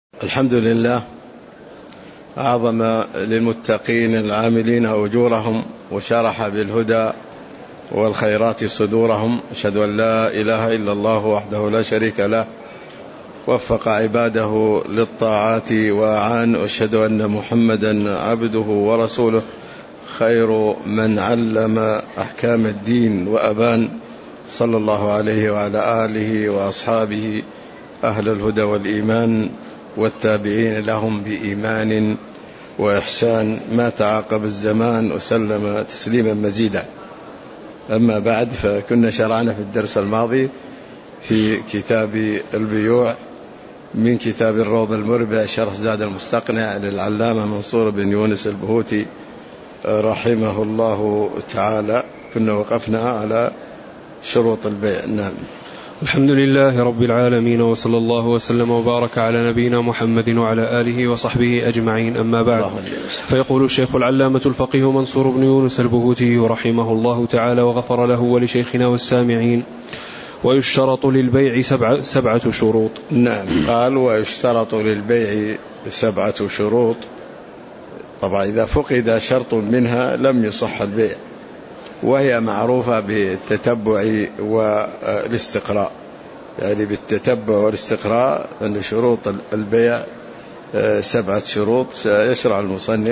الحمد لله، أعظم للمتقين العاملين أجورهم، وشرح بالهدى والخيرات صدورهم. أشهد أن لا إله إلا الله وحده لا شريك له، وفق عباده للطاعات وأعان. أشهد أن محمدا عبده ورسوله، خير من علم أحكام الدين وأبان، صلى الله عليه وعلى آله وأصحابه أهل الهدى والإيمان، والتابعين لهم بإيمان وإحسان ما تعاقب الزمان، وسلم تسليما مزيدا. أما بعد، فكنا شرعنا في الدرس الماضي في كتاب البيوع من كتاب الروض المربع شرح زاد المستقنع للعلامة منصور بن يونس البهوتي رحمه الله تعالى. كنا وقفنا على شروط البيع. نعم. الحمد لله رب العالمين، وصلى الله وسلم وبارك على نبينا محمد وعلى آله وصحبه أجمعين. أما بعد، فيقول الشيخ العلامة الفقيه منصور بن يونس البهوتي رحمه الله تعالى وغفر له ولشيخنا والسامعين: ويشترط للبيع سبعة شروط. نعم، قال ويشترط للبيع 7 شروط. طبعا إذا فقد شرط منها لم يصح البيع، وهي معروفة بالتتبع والاستقراء. يعني بالتتبع والاستقراء أن شروط البيع 7 شروط سيشرع المصنف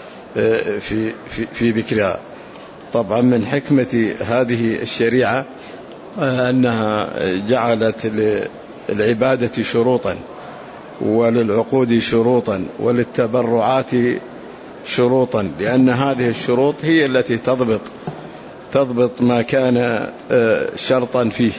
في ذكرها. طبعا من حكمة هذه الشريعة أنها جعلت للعبادة شروطا، وللعقود شروطا، وللتبرعات شروطا، لأن هذه الشروط هي التي تضبط ما كان شرطا فيه،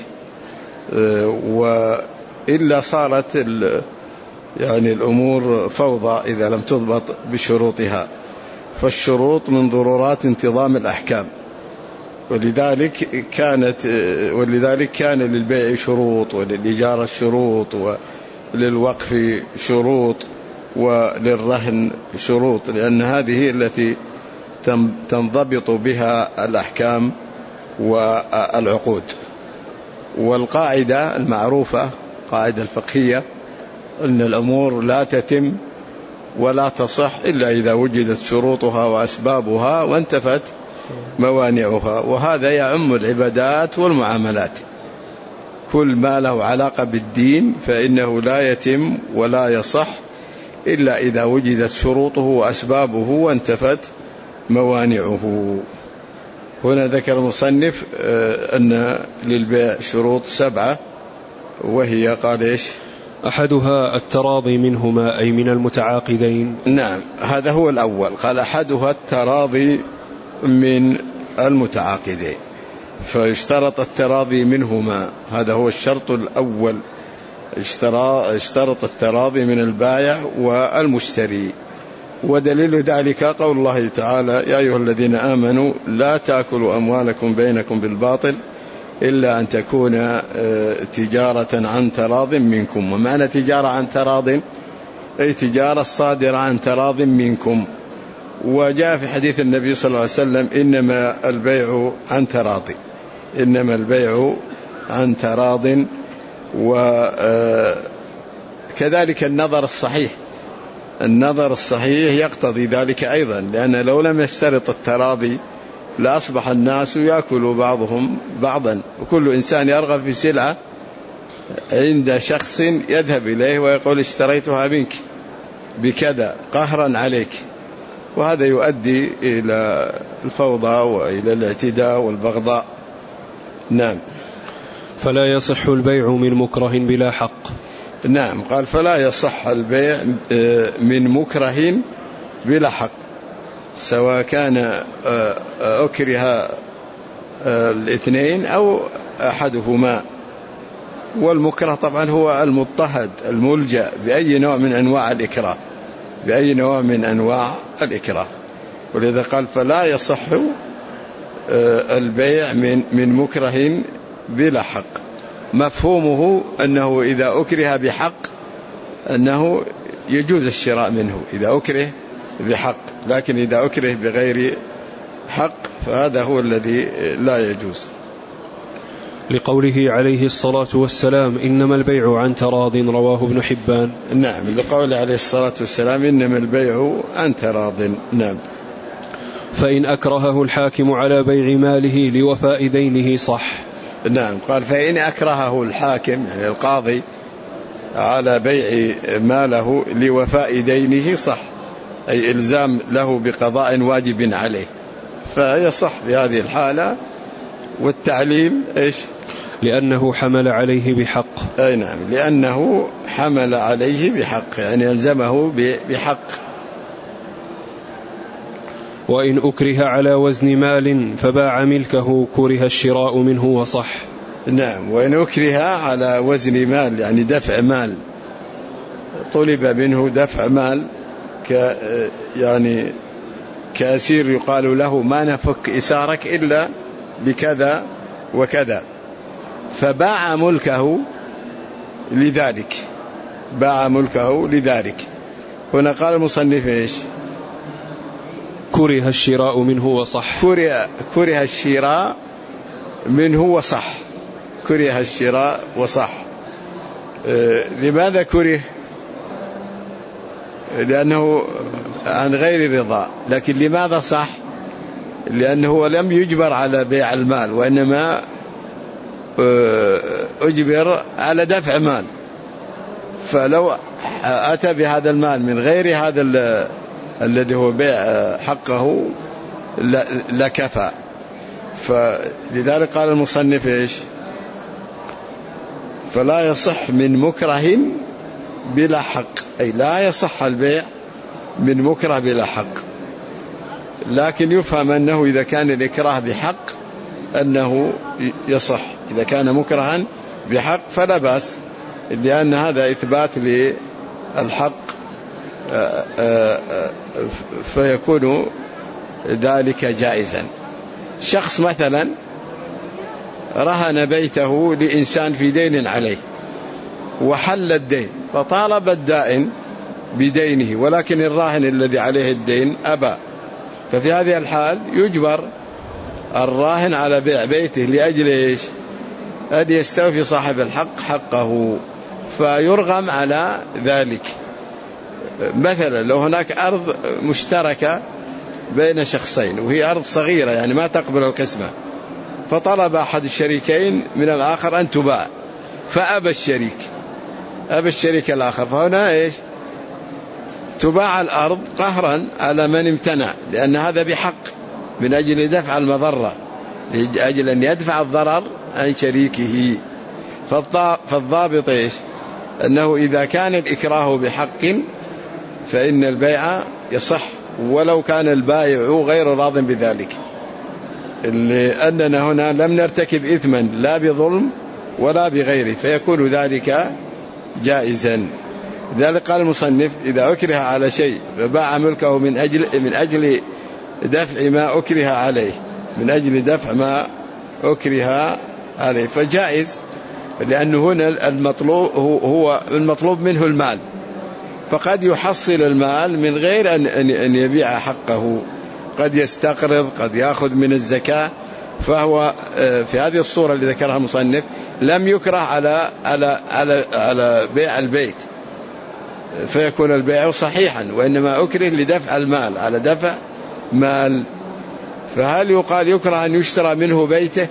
وإلا صارت يعني الأمور فوضى إذا لم تضبط بشروطها. فالشروط من ضرورات انتظام الأحكام، ولذلك كان للبيع شروط، وللإجارة شروط، وللوقف شروط، وللرهن شروط، لأن هذه التي تنضبط بها الأحكام والعقود. والقاعدة المعروفة، قاعدة الفقهية، أن الأمور لا تتم ولا تصح إلا إذا وجدت شروطها وأسبابها وانتفت موانعها. وهذا يعم العبادات والمعاملات. كل ما له علاقة بالدين فإنه لا يتم ولا يصح إلا إذا وجدت شروطه وأسبابه وانتفت موانعه. هنا ذكر المصنف أن للبيع شروط 7، وهي قال إيش؟ أحدها التراضي منهما، أي من المتعاقدين. نعم، هذا هو الأول. قال أحدها التراضي من المتعاقدين، فيشترط التراضي منهما، هذا هو الشرط الأول. اشترط التراضي من البائع والمشتري. ودليل ذلك قول الله تعالى: يا أيها الذين آمنوا لا تأكلوا أموالكم بينكم بالباطل إلا أن تكون تجارة عن تراض منكم. ومعنى تجارة عن تراض أي تجارة صادرة عن تراض منكم. وجاء في حديث النبي صلى الله عليه وسلم: إنما البيع عن تراضي، إنما البيع عن تراض. وكذلك النظر الصحيح يقتضي ذلك أيضا، لأن لو لم يشترط التراضي لأصبح الناس يأكل بعضهم بعضا، وكل إنسان يرغب في سلعة عند شخص يذهب إليه ويقول: اشتريتها منك بكذا قهرا عليك. وهذا يؤدي إلى الفوضى وإلى الاعتداء والبغضاء. نعم. فلا يصح البيع من مكره بلا حق. نعم، قال فلا يصح البيع من مكره بلا حق، سواء كان أكره الاثنين أو أحدهما. والمكره طبعا هو المضطهد الملجأ بأي نوع من أنواع الإكراه، ولذا قال فلا يصح البيع من مكره بلا حق. مفهومه أنه إذا أكره بحق أنه يجوز الشراء منه إذا أكره بحق، لكن إذا أكره بغير حق فهذا هو الذي لا يجوز. لقوله عليه الصلاة والسلام إنما البيع عن تراض، رواه ابن حبان. نعم، لقوله عليه الصلاة والسلام إنما البيع عن تراض. نعم. فإن أكرهه الحاكم على بيع ماله لوفاء دينه صح. نعم، قال فإن أكرهه الحاكم يعني القاضي على بيع ماله لوفاء دينه صح، أي إلزام له بقضاء واجب عليه، فيصح بهذه الحالة. والتعليل إيش؟ لأنه حمل عليه بحق. أي نعم، لأنه حمل عليه بحق، يعني يلزمه بحق. وإن أكره على وزن مال فباع ملكه كره الشراء منه وصح. نعم، وإن أكره على وزن مال يعني دفع مال، طلب منه دفع مال يعني كأسير يقال له ما نفك إسارك إلا بكذا وكذا، فباع ملكه لذلك، باع ملكه لذلك. هنا قال المصنف إيش؟ كره الشراء منه وصح. كره الشراء منه وصح، كره الشراء وصح. لماذا كره؟ لأنه عن غير رضا. لكن لماذا صح؟ لأنه لم يجبر على بيع المال، وإنما أجبر على دفع مال، فلو أتى بهذا المال من غير هذا الذي هو بيع حقه لكفى. فلذلك قال المصنف إيش؟ فلا يصح من مكره بلا حق، أي لا يصح البيع من مكره بلا حق. لكن يفهم أنه إذا كان الإكراه بحق أنه يصح، إذا كان مكرها بحق فلا بأس، لأن هذا إثبات للحق، فيكون ذلك جائزا. شخص مثلا رهن بيته لإنسان في دين عليه وحل الدين، فطالب الدائن بدينه، ولكن الراهن الذي عليه الدين أبى، ففي هذه الحال يجبر الراهن على بيع بيته لأجل إيش؟ أن يستوفي صاحب الحق حقه، فيرغم على ذلك. مثلا لو هناك أرض مشتركة بين شخصين وهي أرض صغيرة يعني ما تقبل القسمة، فطلب أحد الشريكين من الآخر أن تباع، فأبى الشريك الآخر، فهنا إيش؟ تباع الأرض قهرا على من امتنع، لأن هذا بحق من أجل دفع المضرة، لأجل أن يدفع الضرر عن شريكه. فالضابط إيش؟ أنه إذا كان الإكراه بحق فإن البيع يصح ولو كان البائع غير راض بذلك، لأننا هنا لم نرتكب إثما لا بظلم ولا بغيره، فيكون ذلك جائزا. لذلك قال المصنف إذا أكره على شيء فباع ملكه من أجل دفع ما أكره عليه، من أجل دفع ما أكره عليه، فجائز، لأنه هنا المطلوب منه المال، فقد يحصل المال من غير أن يبيع حقه، قد يستقرض، قد يأخذ من الزكاة، فهو في هذه الصورة اللي ذكرها المصنف لم يكره على بيع البيت فيكون البيع صحيحا، وإنما أكره لدفع المال على دفع مال. فهل يقال يكره أن يشترى منه بيته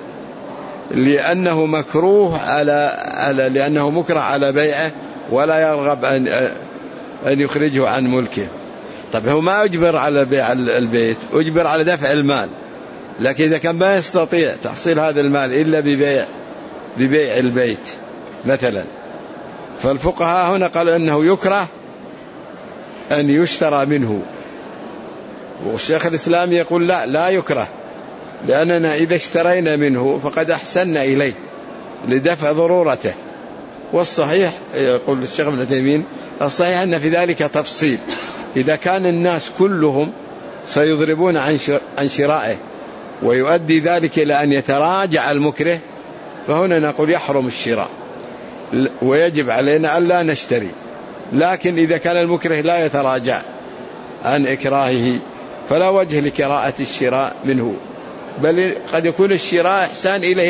لأنه مكروه لأنه مكره على بيعه ولا يرغب أن يخرجه عن ملكه؟ طب هو ما أجبر على بيع البيت، أجبر على دفع المال، لكن إذا كان ما يستطيع تحصيل هذا المال إلا ببيع البيت مثلا، فالفقهاء هنا قالوا أنه يكره أن يشترى منه، والشيخ الإسلام يقول لا يكره، لأننا إذا اشترينا منه فقد أحسننا إليه لدفع ضرورته. والصحيح يقول الشيخ ابن تيمية الصحيح أن في ذلك تفصيل، إذا كان الناس كلهم سيضربون عن شرائه ويؤدي ذلك إلى أن يتراجع المكره، فهنا نقول يحرم الشراء ويجب علينا ألا نشتري. لكن إذا كان المكره لا يتراجع عن إكراهه فلا وجه لكراهة الشراء منه، بل قد يكون الشراء إحسان إليه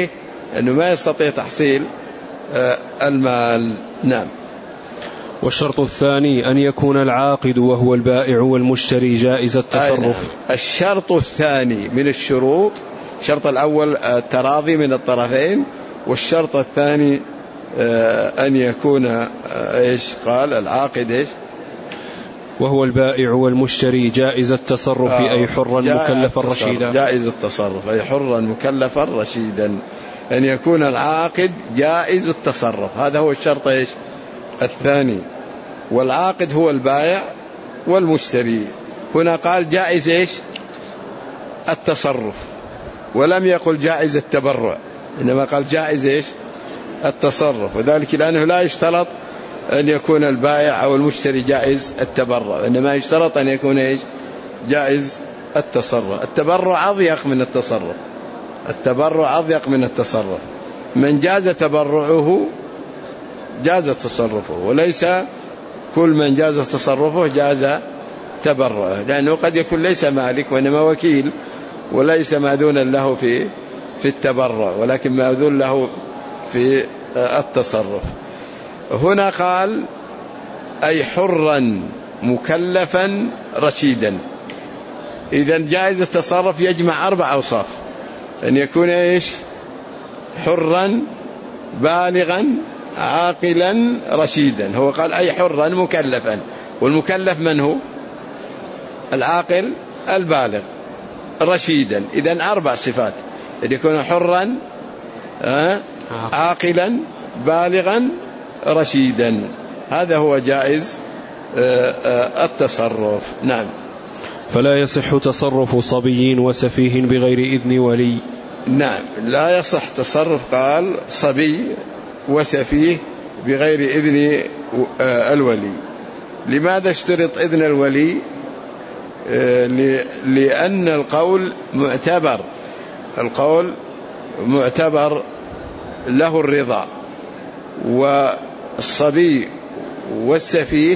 أنه ما يستطيع تحصيل المال. نعم. والشرط الثاني أن يكون العاقد وهو البائع والمشتري جائز التصرف. نعم. الشرط الثاني من الشروط، الشرط الأول التراضي من الطرفين، والشرط الثاني أن يكون إيش قال العاقد إيش؟ وهو البائع والمشتري جائز التصرف أي حرا مكلفا رشيدا. جائز التصرف أي حرا مكلفا رشيدا، أن يكون العاقد جائز التصرف، هذا هو الشرط إيش الثاني. والعاقد هو البائع والمشتري. هنا قال جائز إيش التصرف، ولم يقل جائز التبرع، إنما قال جائز إيش التصرف، وذلك لأنه لا يشترط أن يكون البائع أو المشتري جائز التبرع، إنما يشترط أن يكون إيش جائز التصرف. التبرع أضيق من التصرف، التبرع أضيق من التصرف. من جاز تبرعه جاز تصرفه، وليس كل من جاز تصرفه جاز تبرعه، لأنه قد يكون ليس مالك وإنما وكيل، وليس مأذونا له في التبرع، ولكن مأذون له في التصرف. هنا قال أي حرا مكلفا رشيدا. إذن جائز التصرف يجمع 4 أوصاف، أن يكون إيش حرا بالغا عاقلا رشيدا. هو قال أي حرا مكلفا، والمكلف من هو؟ العاقل البالغ رشيدا. إذن 4 صفات، أن يكون حرا عاقلا بالغا رشيدا، هذا هو جائز التصرف. نعم. فلا يصح تصرف صبي وسفيه بغير إذن ولي. نعم، لا يصح تصرف قال صبي وسفيه بغير إذن الولي. لماذا اشترط إذن الولي؟ لأن القول معتبر، القول معتبر له الرضا، والصبي والسفيه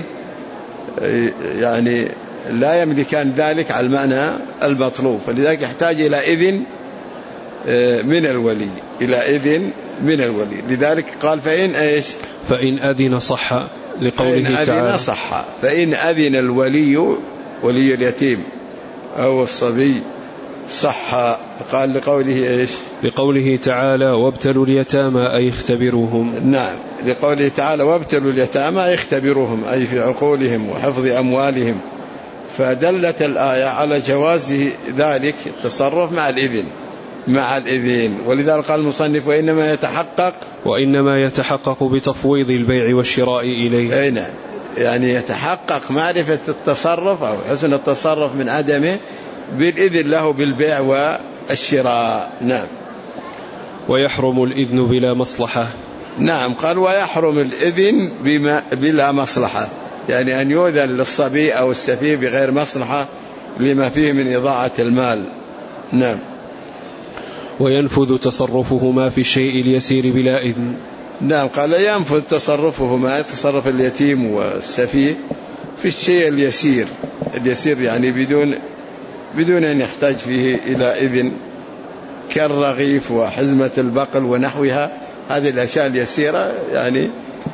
يعني لا يملكان ذلك على المعنى المطلوب، فلذلك يحتاج إلى إذن من الولي، إلى إذن من الولي. لذلك قال فإن إيش؟ فإن أذن صح، لقوله تعالى فإن أذن صح. فإن أذن الولي ولي اليتيم أو الصبي صح، قال لقوله إيش؟ لقوله تعالى وابتلوا اليتامى أي اختبروهم. نعم، لقوله تعالى وابتلوا اليتامى أي اختبروهم، أي في عقولهم وحفظ أموالهم. فدلت الآية على جواز ذلك التصرف مع الإذن، مع الإذن. ولذلك قال المصنف وإنما يتحقق بتفويض البيع والشراء إليه. أي نعم، يعني يتحقق معرفة التصرف أو حسن التصرف من عدمه بالإذن له بالبيع والشراء. نعم. ويحرم الإذن بلا مصلحة. نعم، قال ويحرم الإذن بلا مصلحة، يعني أن يؤذن للصبي أو السفيه بغير مصلحة لما فيه من إضاعة المال. نعم. وينفذ تصرفهما في الشيء اليسير بلا إذن. نعم، قال ينفذ تصرفهما، تصرف اليتيم والسفيه في الشيء اليسير، اليسير يعني بدون أن يحتاج فيه إلى إذن، كالرغيف وحزمة البقل ونحوها، هذه الأشياء اليسيرة يعني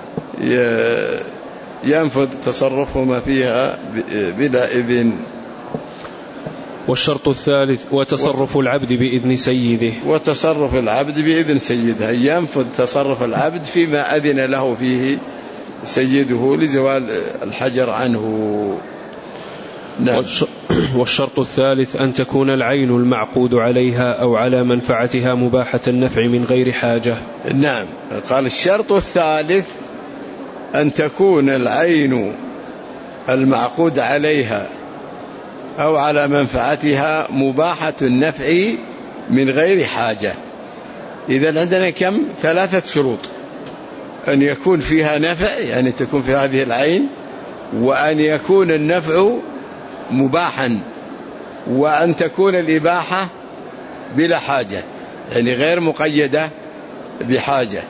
ينفذ تصرفهما فيها بلا إذن. والشرط الثالث وتصرف العبد بإذن سيده. وتصرف العبد بإذن سيده، ينفذ تصرف العبد فيما أذن له فيه سيده لزوال الحجر عنه. نعم. والشرط الثالث أن تكون العين المعقود عليها أو على منفعتها مباحة النفع من غير حاجة. نعم، قال الشرط الثالث أن تكون العين المعقود عليها أو على منفعتها مباحة النفع من غير حاجة. إذا عندنا كم؟ 3 شروط: أن يكون فيها نفع، يعني تكون في هذه العين، وأن يكون النفع مباحا، وأن تكون الإباحة بلا حاجة، يعني غير مقيدة بحاجة.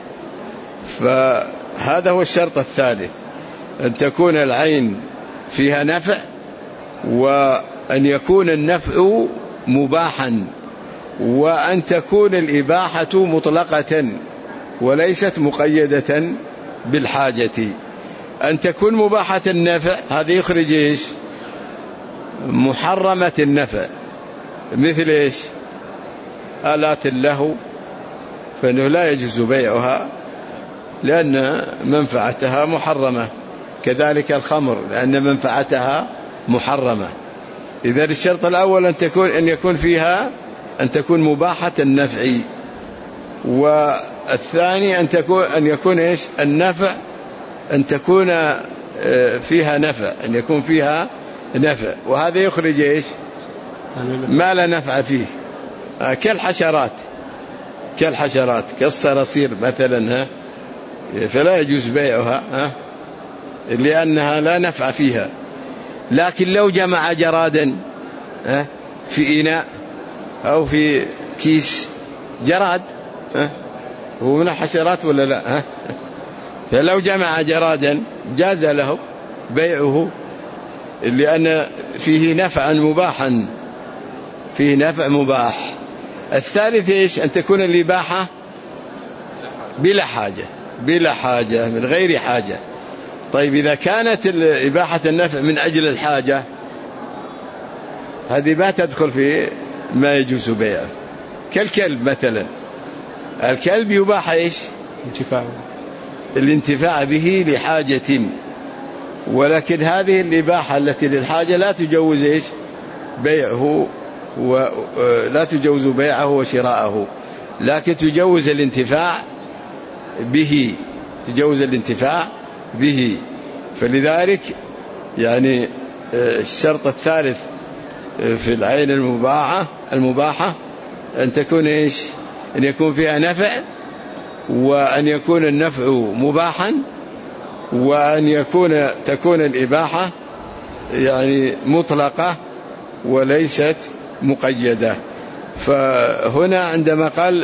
فهذا هو الشرط الثالث، أن تكون العين فيها نفع، وأن يكون النفع مباحا، وأن تكون الإباحة مطلقة وليست مقيدة بالحاجة. أن تكون مباحة النفع هذه يخرج إيش؟ محرمة النفع، مثل إيش؟ آلات اللهو، فإنه لا يجوز بيعها لأن منفعتها محرمة، كذلك الخمر لأن منفعتها محرمة. إذا الشرط الأول أن يكون فيها أن تكون مباحة النفع، والثاني أن يكون إيش؟ النفع، أن تكون فيها نفع، أن يكون فيها نفع، وهذا يخرج إيش؟ ما لا نفع فيه، كالحشرات كالصراصير مثلا، فلا يجوز بيعها لأنها لا نفع فيها. لكن لو جمع جرادا في إناء أو في كيس، جراد هو من الحشرات ولا لا؟ فلو جمع جرادا جاز له بيعه لأن فيه نفعا مباحا، فيه نفع مباح. الثالث إيش؟ أن تكون الإباحة بلا حاجة من غير حاجة. طيب إذا كانت إباحة النفع من أجل الحاجة هذه ما تدخل في ما يجوز بيعه. كالكلب مثلا، الكلب يباح إيش؟ الانتفاع به لحاجة، ولكن هذه الإباحة التي للحاجة لا تجوز إيش؟ بيعه، ولا تجوز بيعه وشراءه، لكن تجوز الانتفاع به. فلذلك يعني الشرط الثالث في العين المباحة أن تكون إيش؟ أن يكون فيها نفع، وأن يكون النفع مباحا، وأن تكون الإباحة يعني مطلقة وليست مقيدة. فهنا عندما قال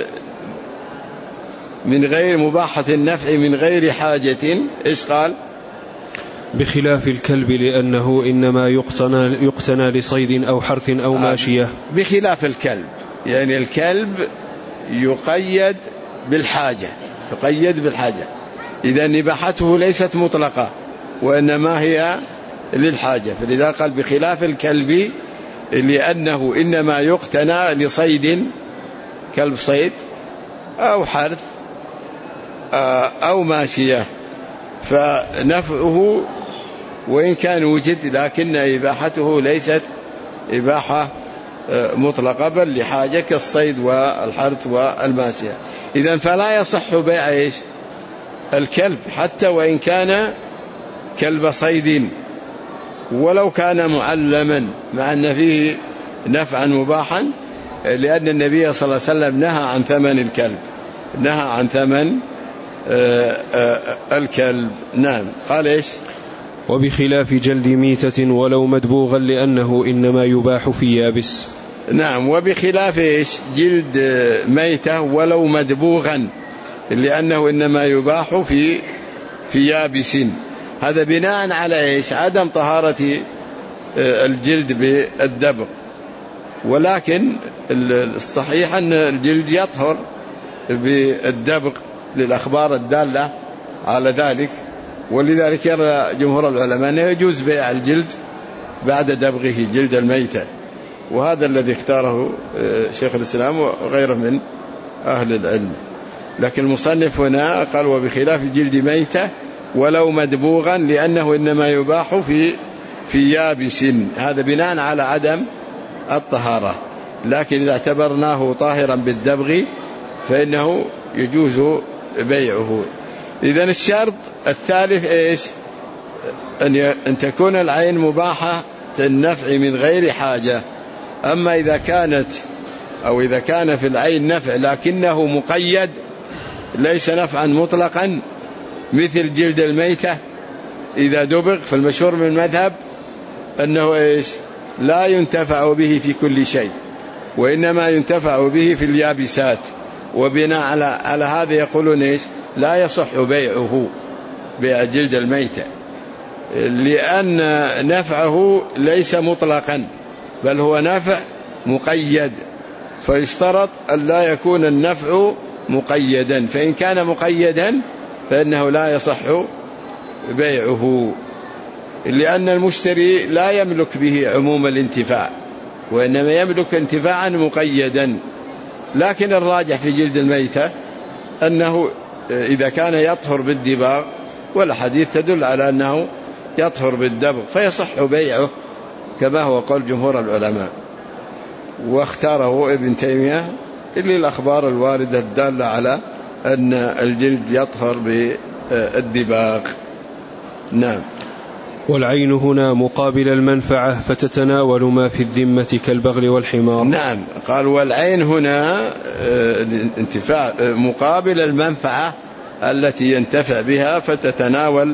من غير مباحة النفع من غير حاجة، إيش قال؟ بخلاف الكلب لأنه إنما يقتنى لصيد أو حرث أو ماشية. بخلاف الكلب، يعني الكلب يقيد بالحاجة، إذا إباحته ليست مطلقة وإنما هي للحاجة، فلذا قال بخلاف الكلب لأنه إنما يقتنى لصيد، كلب صيد أو حرث أو ماشية، فنفعه وإن كان وجد لكن إباحته ليست إباحة مطلقة بل لحاجة كالصيد والحرث والماشية. إذن فلا يصح بيع إيش؟ الكلب حتى وإن كان كلب صيد، ولو كان معلما، مع أن فيه نفعا مباحا، لأن النبي صلى الله عليه وسلم نهى عن ثمن الكلب، نهى عن ثمن الكلب. نعم. قال إيش؟ وبخلاف جلد ميتة ولو مدبوغا لأنه إنما يباح في يابس. نعم. وبخلاف إيش؟ جلد ميتة ولو مدبوغا لأنه إنما يباح في يابس. هذا بناء على إيش؟ عدم طهارة الجلد بالدبغ، ولكن الصحيح أن الجلد يطهر بالدبغ للأخبار الدالة على ذلك، ولذلك يرى جمهور العلماء أنه يجوز بيع الجلد بعد دبغه، جلد الميتة، وهذا الذي اختاره شيخ الإسلام وغيره من أهل العلم. لكن المصنف هنا قال وبخلاف جلد ميتة ولو مدبوغا لأنه إنما يباح في يابس، هذا بناء على عدم الطهارة، لكن إذا اعتبرناه طاهرا بالدبغ فإنه يجوز بيعه. إذن الشرط الثالث إيش؟ أن تكون العين مباحة النفع من غير حاجة. أما إذا كان في العين نفع لكنه مقيد ليس نفعا مطلقا، مثل جلد الميتة إذا دبغ، فالمشهور من المذهب أنه إيش؟ لا ينتفع به في كل شيء، وإنما ينتفع به في اليابسات، وبناء على هذا يقولون إيش؟ لا يصح بيعه، بيع جلد الميتة، لأن نفعه ليس مطلقا بل هو نفع مقيد، فيشترط أن لا يكون النفع مقيدا، فإن كان مقيدا فإنه لا يصح بيعه، لأن المشتري لا يملك به عموم الانتفاع، وإنما يملك انتفاعا مقيدا. لكن الراجح في جلد الميتة أنه إذا كان يطهر بالدباغ، والحديث تدل على أنه يطهر بالدبغ، فيصح بيعه كما هو قول جمهور العلماء، واختاره ابن تيمية للأخبار الواردة الدالة على أن الجلد يطهر بالدباغ. نعم. والعين هنا مقابل المنفعة، فتتناول ما في الذمة كالبغل والحمار. نعم، قال والعين هنا انتفاع مقابل المنفعة التي ينتفع بها، فتتناول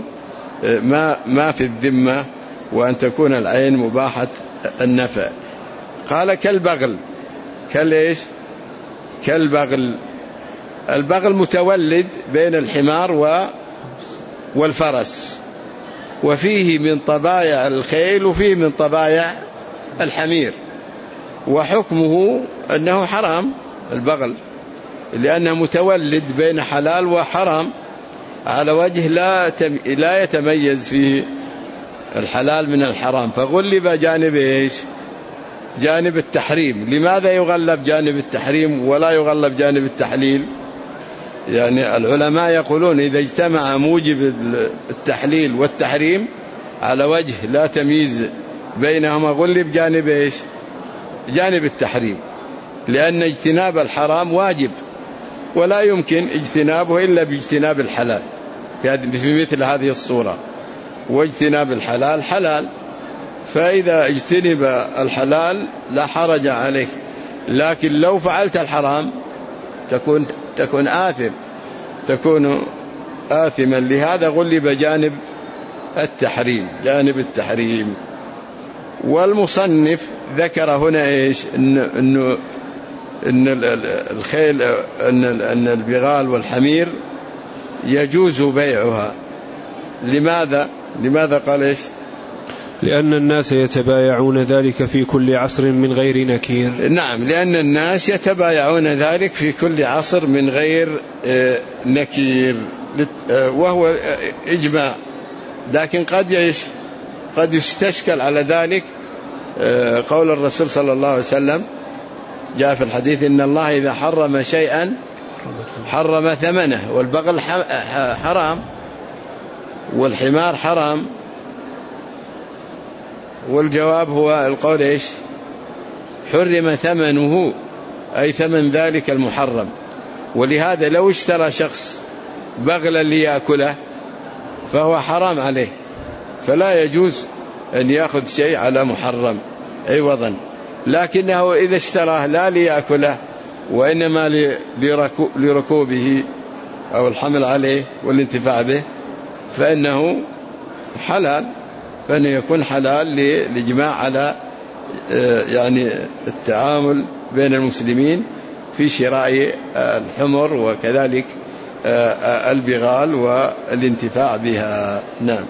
ما في الذمة، وأن تكون العين مباحة النفع. قال كالبغل، كالإيش؟ كالبغل. البغل متولد بين الحمار والفرس، وفيه من طبايع الخيل وفيه من طبايع الحمير، وحكمه أنه حرام البغل، لأنه متولد بين حلال وحرام على وجه لا يتميز فيه الحلال من الحرام، فغلب جانب إيش؟ جانب التحريم. لماذا يغلب جانب التحريم ولا يغلب جانب التحليل؟ يعني العلماء يقولون إذا اجتمع موجب التحليل والتحريم على وجه لا تمييز بينهما غلب جانب إيش؟ جانب التحريم، لأن اجتناب الحرام واجب ولا يمكن اجتنابه إلا باجتناب الحلال في مثل هذه الصورة، واجتناب الحلال حلال، فإذا اجتنب الحلال لا حرج عليك. لكن لو فعلت الحرام تكون آثم، تكون آثما، لهذا غلب جانب التحريم، جانب التحريم. والمصنف ذكر هنا إيش؟ إن الخيل، أن البغال والحمير يجوز بيعها. لماذا قال إيش؟ لأن الناس يتبايعون ذلك في كل عصر من غير نكير. نعم، لأن الناس يتبايعون ذلك في كل عصر من غير نكير، وهو إجماع. لكن قد يستشكل على ذلك قول الرسول صلى الله عليه وسلم، جاء في الحديث إن الله إذا حرم شيئا حرم ثمنه، والبغل حرام والحمار حرام. والجواب هو القول إيش؟ حرم ثمنه، أي ثمن ذلك المحرم. ولهذا لو اشترى شخص بغلا ليأكله فهو حرام عليه، فلا يجوز أن يأخذ شيء على محرم عوضا. لكنه إذا اشتراه لا ليأكله وإنما لركوبه أو الحمل عليه والانتفاع به، فإنه حلال، فإنه يكون حلال للإجماع على يعني التعامل بين المسلمين في شراء الحمر وكذلك البغال والانتفاع بها. نعم.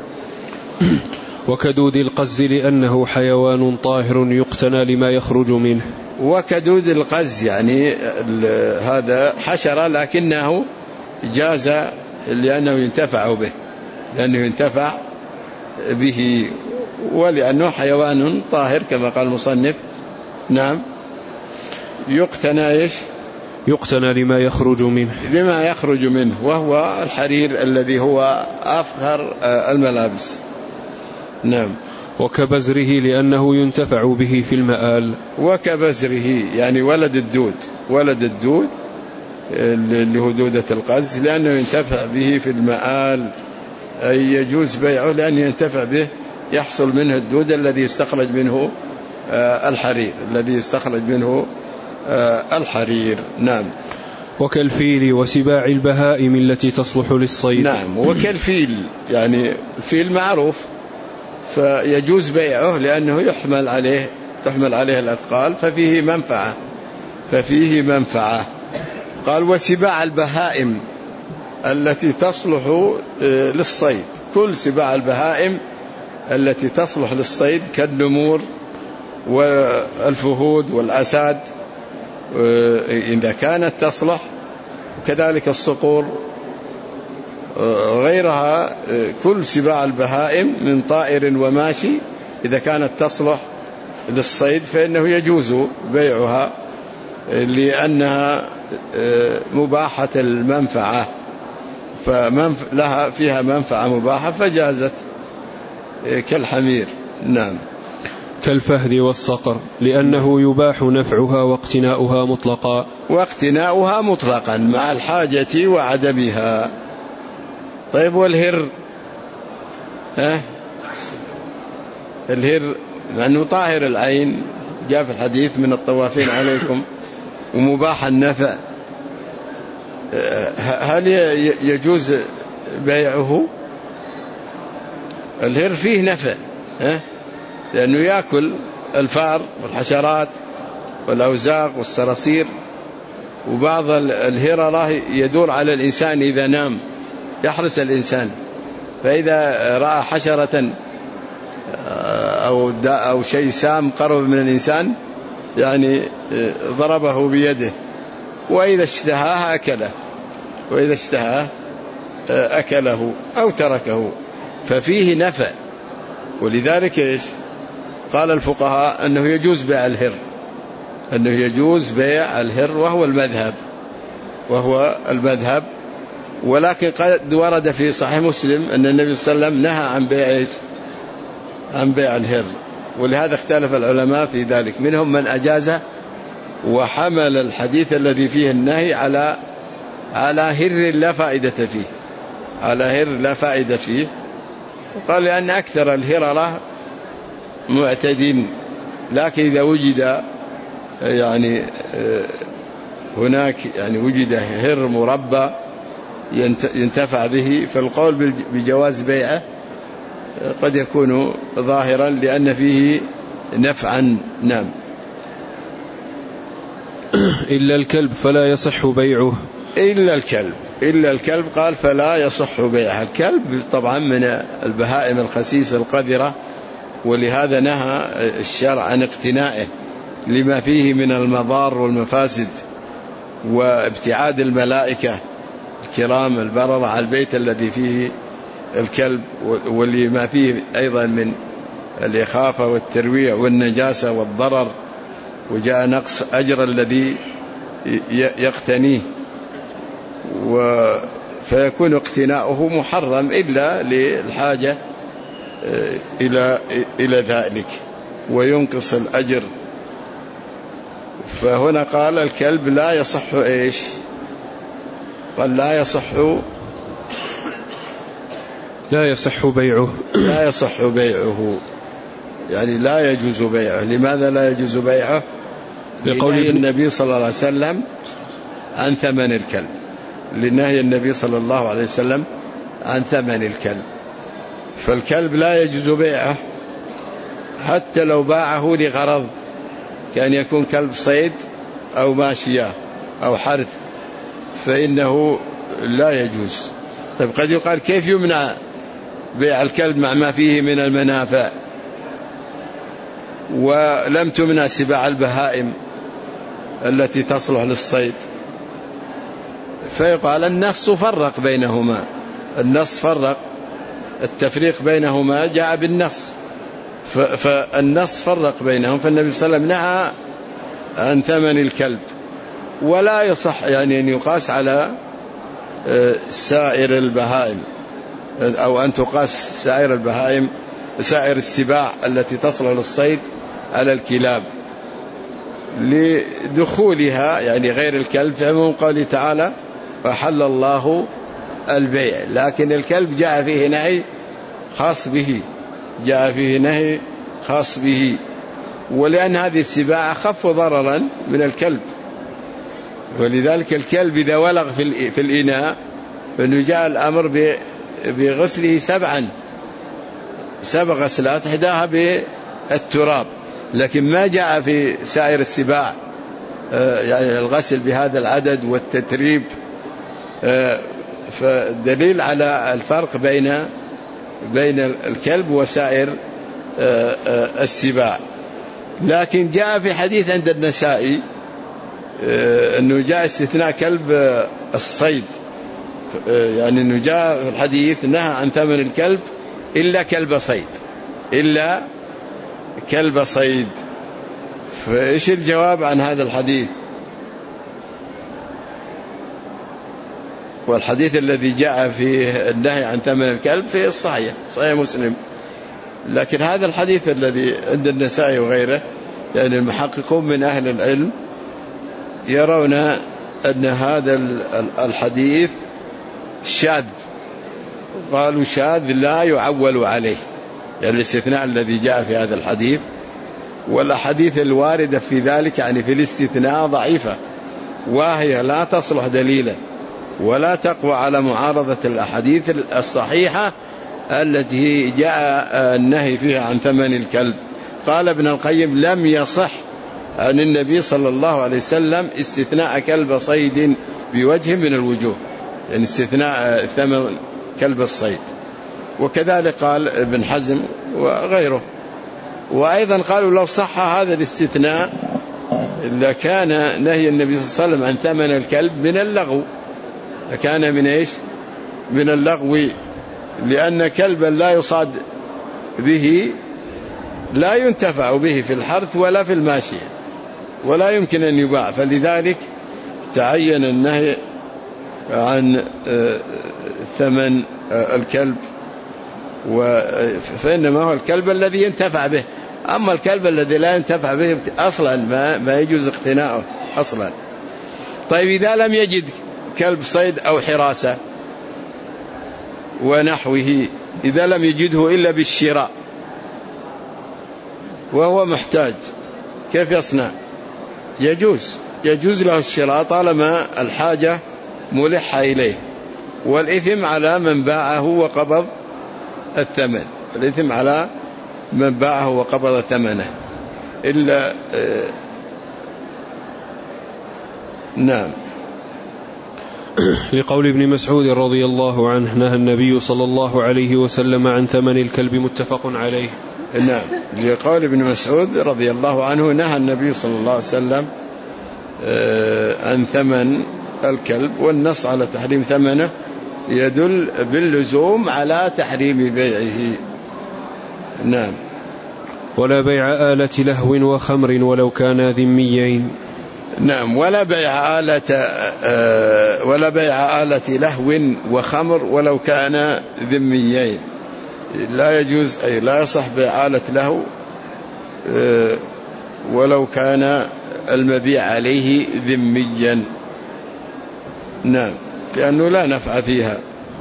وكدود القز لأنه حيوان طاهر يقتنى لما يخرج منه. وكدود القز يعني هذا حشرة لكنه جاز لأنه ينتفع به، لأنه ينتفع به، ولأنه حيوان طاهر كما قال المصنف. نعم. يقتنى إيش؟ يقتنى لما يخرج منه، لما يخرج منه، وهو الحرير الذي هو أفخر الملابس. نعم. وكبزره لأنه ينتفع به في المآل. وكبزره يعني ولد الدود اللي هو دودة القز، لأنه ينتفع به في المآل، أي يجوز بيعه لأن ينتفع به، يحصل منه الدود الذي يستخرج منه الحرير، نعم. وكالفيل وسباع البهائم التي تصلح للصيد. نعم. وكالفيل يعني الفيل معروف، فيجوز بيعه لأنه تحمل عليه الأثقال، ففيه منفعة. قال وسباع البهائم التي تصلح للصيد، كل سباع البهائم التي تصلح للصيد كالنمور والفهود والأساد إذا كانت تصلح، وكذلك الصقور غيرها، كل سباع البهائم من طائر وماشي إذا كانت تصلح للصيد فإنه يجوز بيعها لأنها مباحة المنفعة، فلها فيها منفعة مباحة فجازت كالحمير. نعم. كالفهد والصقر لأنه يباح نفعها واقتناؤها مطلقا. واقتناؤها مطلقا مع الحاجة وعدمها. طيب والهر؟ الهر لأنه طاهر العين، جاء في الحديث من الطوافين عليكم ومباح النفع، هل يجوز بيعه؟ الهر فيه نفع، لأنه يأكل الفار والحشرات والأوزاق والصراصير، وبعض الهررة يدور على الإنسان إذا نام، يحرس الإنسان، فإذا رأى حشرة أو شيء سام قرب من الإنسان يعني ضربه بيده، وإذا اشتهاه أكله، وإذا اشتهاه أكله أو تركه، ففيه نفع. ولذلك إيش قال الفقهاء أنه يجوز بيع الهر، أنه يجوز بيع الهر وهو المذهب. ولكن قد ورد في صحيح مسلم أن النبي صلى الله عليه وسلم نهى عن بيع إيش؟ عن بيع الهر، ولهذا اختلف العلماء في ذلك، منهم من أجازه وحمل الحديث الذي فيه النهي على هر لا فائدة فيه، على هر لا فائدة فيه، وقال لأن أكثر الهررة معتدين، لكن إذا وجد يعني هناك يعني وجد هر مربى ينتفع به، فالقول بجواز بيعه قد يكون ظاهرا لأن فيه نفعا. نعم. إلا الكلب فلا يصح بيعه. إلا الكلب قال فلا يصح بيعه. الكلب طبعا من البهائم الخسيسة القذرة، ولهذا نهى الشرع عن اقتنائه لما فيه من المضار والمفاسد وابتعاد الملائكة الكرام البررة على البيت الذي فيه الكلب، ولما فيه أيضا من الإخافة والترويع والنجاسة والضرر، وجاء نقص أجر الذي يقتنيه، فيكون اقتناؤه محرم إلا للحاجة إلى ذلك وينقص الأجر. فهنا قال الكلب لا يصح إيش؟ قال لا يصح بيعه. لا يصح بيعه يعني لا يجوز بيعه. لماذا لا يجوز بيعه؟ لنهي النبي صلى الله عليه وسلم عن ثمن الكلب، لنهي النبي صلى الله عليه وسلم عن ثمن الكلب، فالكلب لا يجوز بيعه حتى لو باعه لغرض، كان يكون كلب صيد أو ماشية أو حرث فإنه لا يجوز. طيب قد يقال كيف يمنع بيع الكلب مع ما فيه من المنافع ولم تمنع سباع البهائم التي تصلح للصيد؟ فيقال النص فرق بينهما، النص فرق، التفريق بينهما جاء بالنص، فالنص فرق بينهم، فالنبي صلى الله عليه وسلم نهى عن ثمن الكلب، ولا يصح يعني أن يقاس على سائر البهائم، أو أن تقاس سائر البهائم سائر السباع التي تصلح للصيد على الكلاب لدخولها يعني غير الكلب، فمن قوله تعالى وحل الله البيع، لكن الكلب جاء فيه نهي خاص به، جاء فيه نهي خاص به، ولأن هذه السباع أخف ضررا من الكلب، ولذلك الكلب إذا ولغ في الإناء فإنه جاء الأمر بغسله 7 غسلات إحداها بالتراب، لكن ما جاء في سائر السباع يعني الغسل بهذا العدد والتتريب، فدليل على الفرق بين الكلب وسائر السباع. لكن جاء في حديث عند النسائي أنه جاء استثناء كلب الصيد، يعني أنه جاء في الحديث نهى عن ثمن الكلب إلا كلب صيد، إلا كلب صيد. فإيش الجواب عن هذا الحديث؟ والحديث الذي جاء فيه النهي عن ثمن الكلب في الصحيح، صحيح مسلم. لكن هذا الحديث الذي عند النسائي وغيره، يعني المحققون من أهل العلم يرون أن هذا الحديث شاذ، قالوا شاذ لا يعول عليه، يعني الاستثناء الذي جاء في هذا الحديث والأحاديث الواردة في ذلك يعني في الاستثناء ضعيفة، وهي لا تصلح دليلا ولا تقوى على معارضة الأحاديث الصحيحة التي جاء النهي فيها عن ثمن الكلب. قال ابن القيم: لم يصح عن النبي صلى الله عليه وسلم استثناء كلب صيد بوجه من الوجوه، يعني استثناء ثمن كلب الصيد. وكذلك قال ابن حزم وغيره. وأيضا قالوا لو صح هذا الاستثناء لكان نهي النبي صلى الله عليه وسلم عن ثمن الكلب من اللغو، لكان من إيش؟ من اللغو، لأن كلبا لا يصاد به لا ينتفع به في الحرث ولا في الماشية ولا يمكن أن يباع، فلذلك تعين النهي عن ثمن الكلب، فإنما هو الكلب الذي ينتفع به، أما الكلب الذي لا ينتفع به أصلا ما يجوز اقتناؤه أصلا. طيب إذا لم يجد كلب صيد أو حراسة ونحوه، إذا لم يجده إلا بالشراء وهو محتاج، كيف يصنع؟ يجوز له الشراء طالما الحاجة ملحة إليه، والإثم على من باعه وقبض الثمن، الإثم على من باعه وقبض ثمنه إلا نعم. لقول ابن مسعود رضي الله عنه: نهى النبي صلى الله عليه وسلم عن ثمن الكلب، متفق عليه. نعم، لقول ابن مسعود رضي الله عنه: نهى النبي صلى الله عليه وسلم عن ثمن الكلب، والنص على تحريم ثمنه يدل باللزوم على تحريم بيعه. نعم. ولا بيع آلة لهو وخمر ولو كانا ذميين. نعم، ولا بيع آلة لهو وخمر ولو كان ذميين، لا يجوز، أي لا يصح بيع آلة لهو ولو كان المبيع عليه ذميا. نعم، لأنه لا نفع فيها.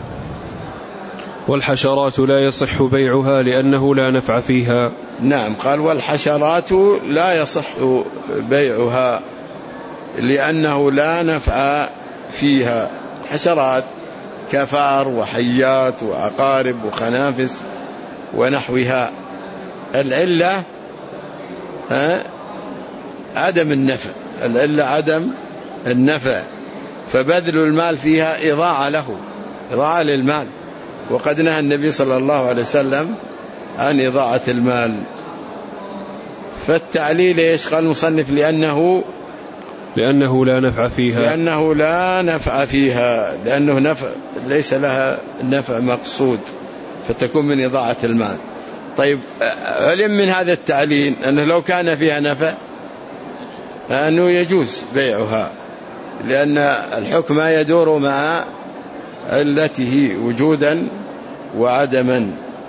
والحشرات لا يصح بيعها لأنه لا نفع فيها. نعم، قال: والحشرات لا يصح بيعها لأنه لا نفع فيها. حشرات كفار وحيات وعقارب وخنافس ونحوها، العلة عدم النفع، العلة عدم النفع، فبذل المال فيها إضاعة للمال، وقد نهى النبي صلى الله عليه وسلم عن إضاعة المال. فالتعليل إيش؟ قال المصنف: لأنه لا نفع فيها، لأنه نفع ليس لها نفع مقصود، فتكون من إضاعة المال. طيب، علم من هذا التعليل أنه لو كان فيها نفع أنه يجوز بيعها، لأن الحكم يدور مع علته وجودا وعدما،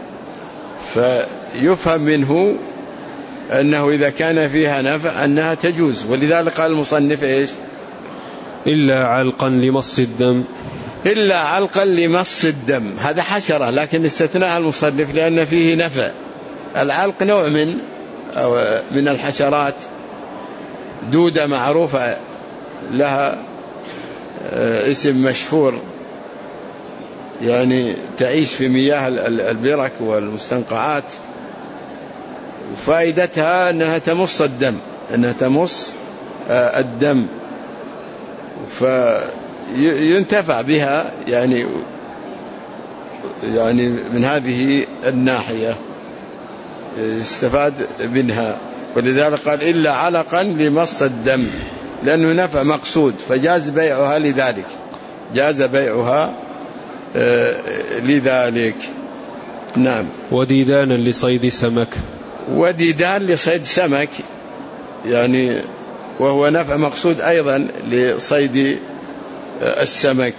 فيفهم منه أنه إذا كان فيها نفع أنها تجوز. ولذلك قال المصنف إيش؟ إلا علقا لمص الدم. إلا علقا لمص الدم، هذا حشرة لكن استثناء المصنف لأن فيه نفع. العلق نوع من الحشرات، دودة معروفة لها اسم مشهور، يعني تعيش في مياه البرك والمستنقعات، وفائدتها أنها تمص الدم، فينتفع بها يعني من هذه الناحية يستفاد منها. ولذلك قال: إلا علقا لمص الدم، لأنه نفع مقصود فجاز بيعها لذلك، جاز بيعها لذلك. نعم. وديدانا لصيد سمك، وديدان لصيد سمك يعني وهو نفع مقصود أيضا لصيد السمك.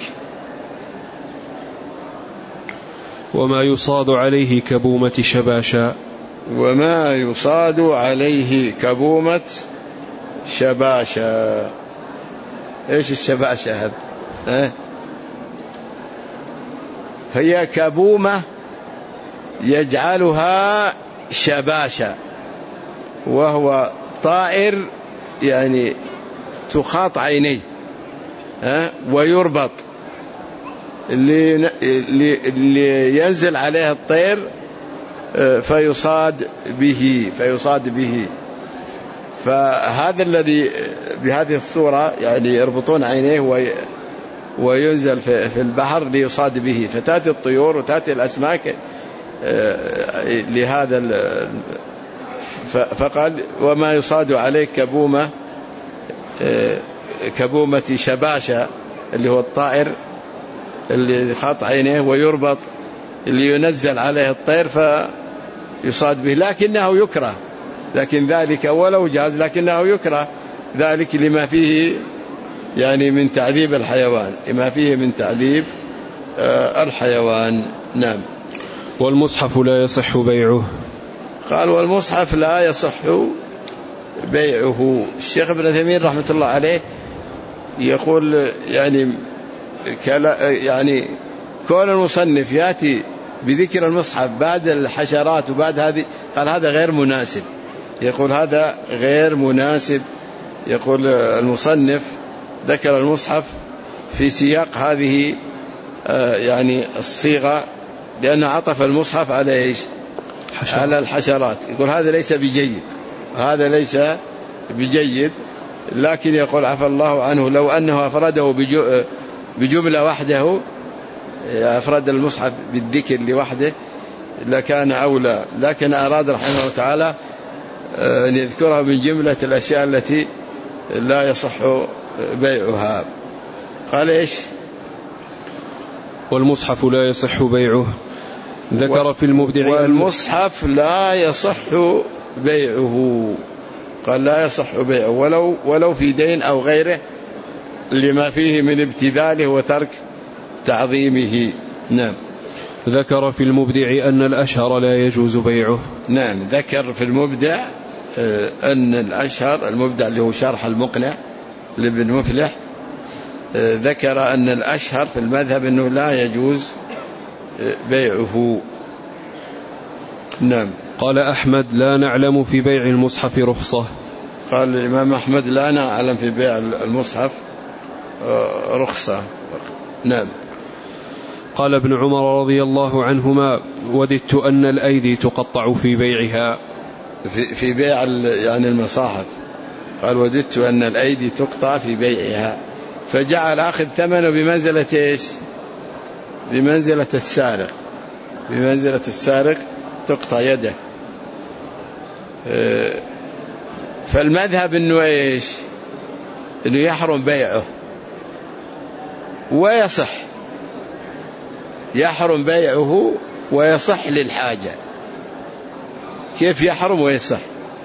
وما يصاد عليه كبومة شباشا، وما يصاد عليه كبومة شباشا. ايش الشباشا هذا؟ هي كبومة يجعلها شباشا، وهو طائر يعني تخاط عينيه ويربط اللي ينزل عليه الطير فيصاد به. فهذا الذي بهذه الصورة يعني يربطون عينيه وينزل في البحر ليصاد به، فتأتي الطيور وتأتي الأسماك لهذا فقال وما يصاد عليه كبومة شباشة اللي هو الطائر اللي خاط عينيه ويربط اللي ينزل عليه الطير فيصاد به، لكنه يكره، لكن ذلك ولو جاز لكنه يكره ذلك لما فيه يعني من تعذيب الحيوان، لما فيه من تعذيب الحيوان. نعم. والمصحف لا يصح بيعه، قال والمصحف لا يصح بيعه. الشيخ ابن تيمية رحمة الله عليه يقول يعني كون المصنف يأتي بذكر المصحف بعد الحشرات وبعد هذه، قال هذا غير مناسب، يقول هذا غير مناسب. يقول المصنف ذكر المصحف في سياق هذه يعني الصيغة لأنه عطف المصحف على إيش؟ على الحشرات. يقول هذا ليس بجيد، هذا ليس بجيد. لكن يقول عفى الله عنه لو أنه أفرده بجملة وحده، أفرد المصحف بالذكر لوحده لكان أولى، لكن أراد رحمه الله تعالى أن يذكرها من جملة الأشياء التي لا يصح بيعها. قال إيش؟ والمصحف لا يصح بيعه. ذكر في المبدع والمصحف لا يصح بيعه، قال لا يصح بيعه ولو في دين أو غيره لما فيه من ابتذاله وترك تعظيمه. نعم. ذكر في المبدع أن الأشهر لا يجوز بيعه. نعم. ذكر في المبدع أن الأشهر، المبدع اللي هو شرح المقنع لابن مفلح، ذكر أن الأشهر في المذهب أنه لا يجوز بيعه. نعم. قال أحمد لا نعلم في بيع المصحف رخصة. قال الإمام أحمد لا نعلم في بيع المصحف رخصة. نعم. قال ابن عمر رضي الله عنهما وددت أن الأيدي تقطع في بيعها، في بيع يعني المصاحف. قال وددت أن الأيدي تقطع في بيعها، فجعل أخذ ثمنه بمنزلة إيش؟ بمنزلة السارق، بمنزلة السارق تقطع يده. فالمذهب إنه إيش؟ إنه يحرم بيعه ويصح، يحرم بيعه ويصح للحاجة. كيف يحرم ويصح؟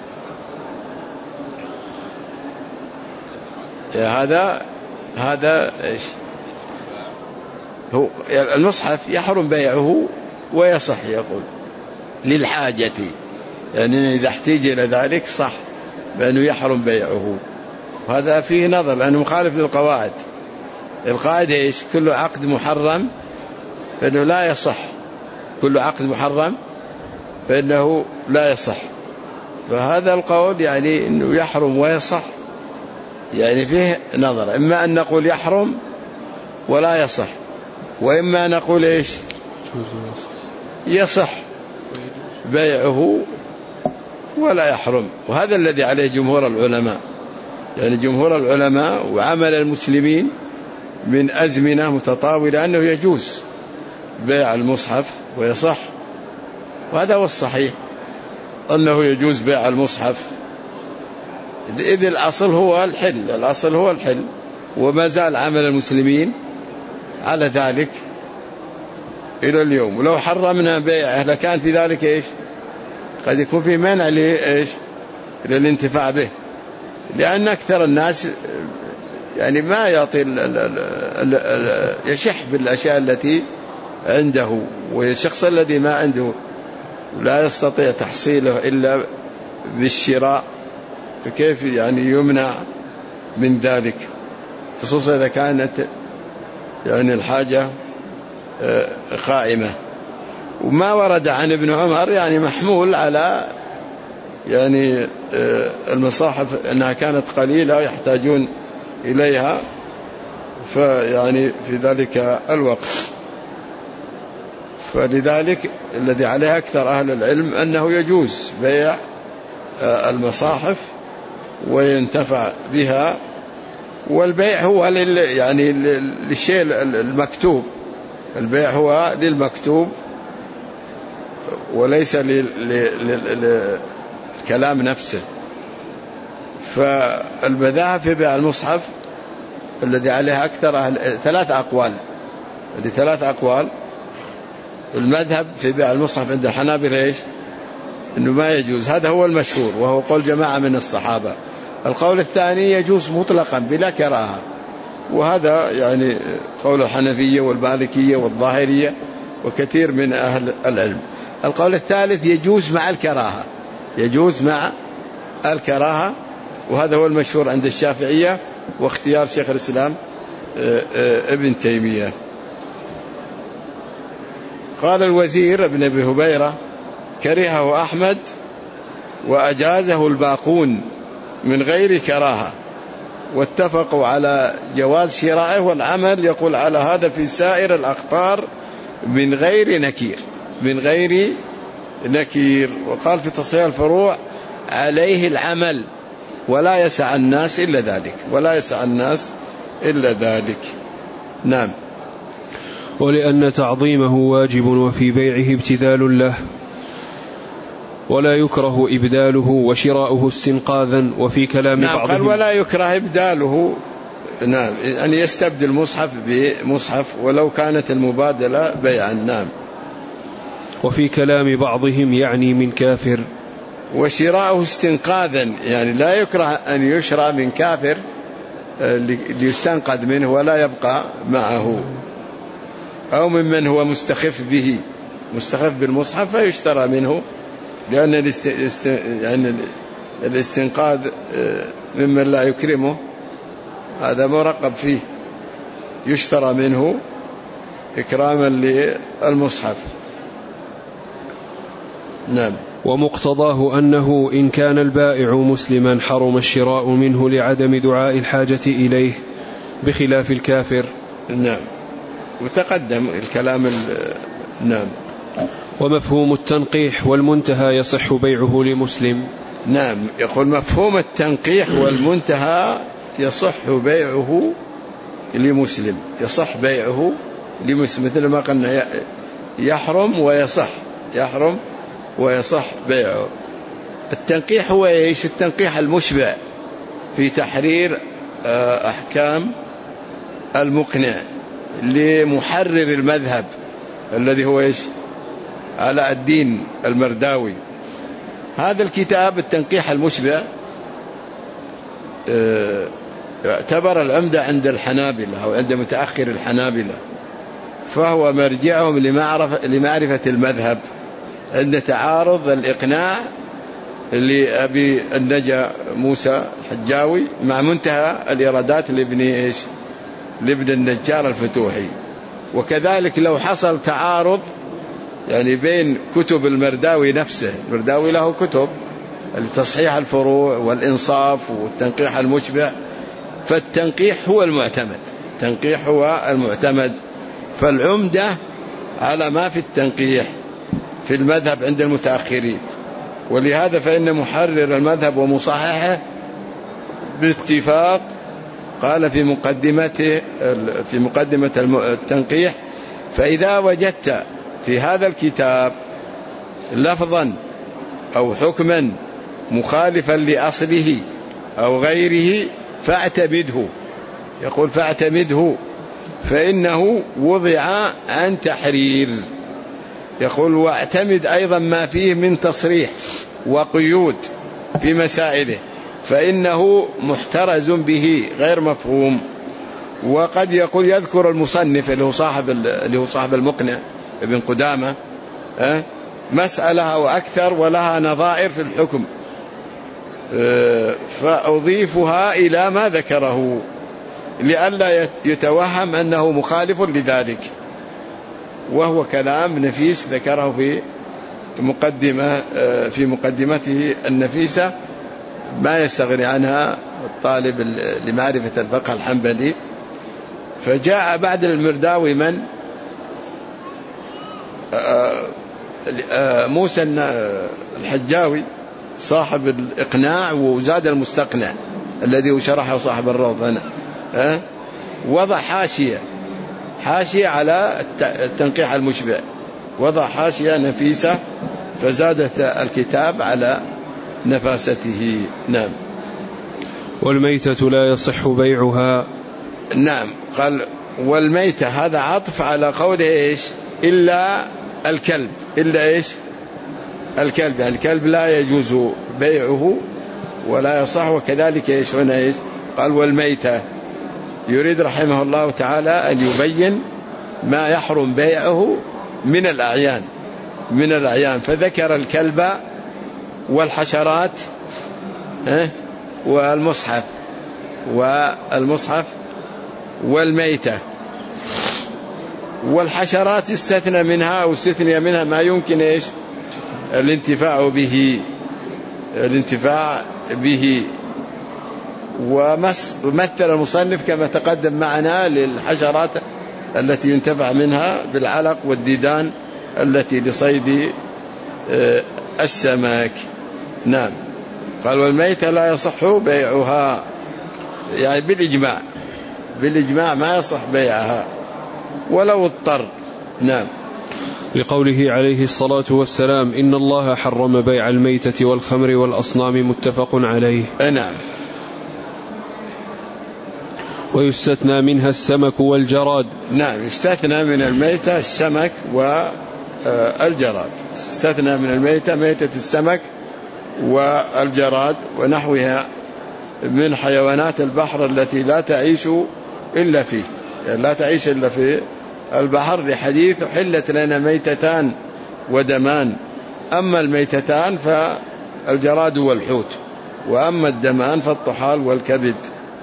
هذا إيش؟ هو المصحف يحرم بيعه ويصح، يقول للحاجة، يعني إذا احتاج إلى ذلك صح بأنه يحرم بيعه. وهذا فيه نظر لأنه مخالف للقواعد. القاعدة إيش؟ كل عقد محرم فإنه لا يصح، كل عقد محرم فإنه لا يصح. فهذا القول يعني أنه يحرم ويصح، يعني فيه نظر، إما أن نقول يحرم ولا يصح، وإما نقول إيش؟ يصح بيعه ولا يحرم. وهذا الذي عليه جمهور العلماء، يعني جمهور العلماء وعمل المسلمين من أزمنة متطاولة أنه يجوز بيع المصحف ويصح. وهذا هو الصحيح، أنه يجوز بيع المصحف إذ الأصل هو الحل، وما زال عمل المسلمين على ذلك إلى اليوم. ولو حرمنا بيعه لكان في ذلك إيش؟ قد يكون في منع لإيش؟ للانتفاع به، لأن أكثر الناس يعني ما يعطي يشح بالأشياء التي عنده، والشخص الذي ما عنده لا يستطيع تحصيله إلا بالشراء، فكيف يعني يمنع من ذلك، خصوصا إذا كانت يعني الحاجة قائمة. وما ورد عن ابن عمر يعني محمول على يعني المصاحف أنها كانت قليلة يحتاجون إليها، فيعني في ذلك الوقت. فلذلك الذي عليه أكثر أهل العلم أنه يجوز بيع المصاحف وينتفع بها، والبيع هو يعني للشيء المكتوب، البيع هو للمكتوب وليس للكلام نفسه. فالمذاهب في بيع المصحف الذي عليها أكثر ثلاث أقوال. المذهب في بيع المصحف عند الحنابلة إيش؟ أنه ما يجوز، هذا هو المشهور وهو قول جماعة من الصحابة. القول الثاني يجوز مطلقا بلا كراهة، وهذا يعني قول الحنفية والمالكية والظاهرية وكثير من أهل العلم. القول الثالث يجوز مع الكراهة، وهذا هو المشهور عند الشافعية واختيار شيخ الإسلام ابن تيمية. قال الوزير ابن أبي هبيرة: كرهه أحمد وأجازه الباقون من غير كراهة، واتفقوا على جواز شرائه، والعمل يقول على هذا في سائر الأقطار من غير نكير. وقال في تصحيح الفروع: عليه العمل ولا يسع الناس إلا ذلك. نعم. ولأن تعظيمه واجب وفي بيعه ابتذال له، ولا يكره إبداله وشراؤه استنقاذا. وفي كلام بعضهم قال ولا يكره إبداله، نعم، أن يستبدل مصحف بمصحف ولو كانت المبادلة بيعا. نعم. وفي كلام بعضهم يعني من كافر. وشراؤه استنقاذا، يعني لا يكره أن يشرى من كافر ليستنقذ منه ولا يبقى معه، أو ممن هو مستخف بالمصحف فيشترى منه، لأن يعني الاستنقاذ ممن لا يكرمه هذا مرقب فيه، يشترى منه إكراما للمصحف. نعم. ومقتضاه أنه إن كان البائع مسلما حرم الشراء منه لعدم دعاء الحاجة إليه، بخلاف الكافر. نعم. وتقدم الكلام. نعم. ومفهوم التنقيح والمنتهى يصح بيعه لمسلم. نعم. يقول مفهوم التنقيح والمنتهى يصح بيعه لمسلم، مثل ما قلنا يحرم ويصح بيعه. التنقيح هو ايش؟ التنقيح المشبع في تحرير أحكام المقنع لمحرر المذهب الذي هو ايش؟ علاء الدين المرداوي. هذا الكتاب التنقيح المشبع يعتبر العمدة عند الحنابلة أو عند متأخر الحنابلة، فهو مرجعهم لمعرفة المذهب عند تعارض الإقناع لأبي النجا موسى الحجاوي مع منتهى الإرادات لابن النجار الفتوحي. وكذلك لو حصل تعارض يعني بين كتب المرداوي نفسه، المرداوي له كتب لتصحيح الفروع والإنصاف والتنقيح المشبع، فالتنقيح هو المعتمد. فالعمدة على ما في التنقيح في المذهب عند المتأخرين، ولهذا فإن محرر المذهب ومصححه باتفاق قال في مقدمة التنقيح: فإذا وجدت في هذا الكتاب لفظا أو حكما مخالفا لأصله أو غيره فاعتمده، يقول فاعتمده فإنه وضع عن تحرير. يقول واعتمد أيضا ما فيه من تصريح وقيود في مسائله فإنه محترز به غير مفهوم. وقد يقول يذكر المصنف اللي هو صاحب المقنع ابن قدامة مسألة أو أكثر ولها نظائر في الحكم، فأضيفها إلى ما ذكره لئلا يتوهم أنه مخالف لذلك، وهو كلام نفيس ذكره في مقدمته النفيسة ما يستغني عنها الطالب لمعرفة الفقه الحنبلي. فجاء بعد المرداوي من موسى الحجاوي صاحب الإقناع وزاد المستقنع الذي شرحه صاحب الروض هنا، وضع حاشية على التنقيح المشبع، وضع حاشية نفيسة فزادت الكتاب على نفاسته. نعم. والميتة لا يصح بيعها. نعم. قال والميتة هذا عطف على قوله إيش إلا الكلب، إلا إيش الكلب، يعني الكلب لا يجوز بيعه ولا يصح. وكذلك إيش هنا إيش قال والميتة، يريد رحمه الله تعالى أن يبين ما يحرم بيعه من الأعيان فذكر الكلب والحشرات والمصحف والميتة. والحشرات استثنى منها أو استثني منها ما يمكن إيش الانتفاع به. ومثل المصنف كما تقدم معنا للحشرات التي ينتفع منها بالعلق والديدان التي لصيد السمك. نعم. قال والميتة لا يصح بيعها، يعني بالإجماع ما يصح بيعها ولو اضطر. نعم. لقوله عليه الصلاة والسلام إن الله حرم بيع الميتة والخمر والأصنام متفق عليه. نعم. ويستثنى منها السمك والجراد. نعم. يستثنى من الميتة السمك والجراد، يستثنى من الميتة ميتة السمك والجراد ونحوها من حيوانات البحر التي لا تعيش إلا فيه، يعني لا تعيش إلا في البحر، لحديث حلت لنا ميتتان ودمان، أما الميتتان فالجراد والحوت، وأما الدمان فالطحال والكبد.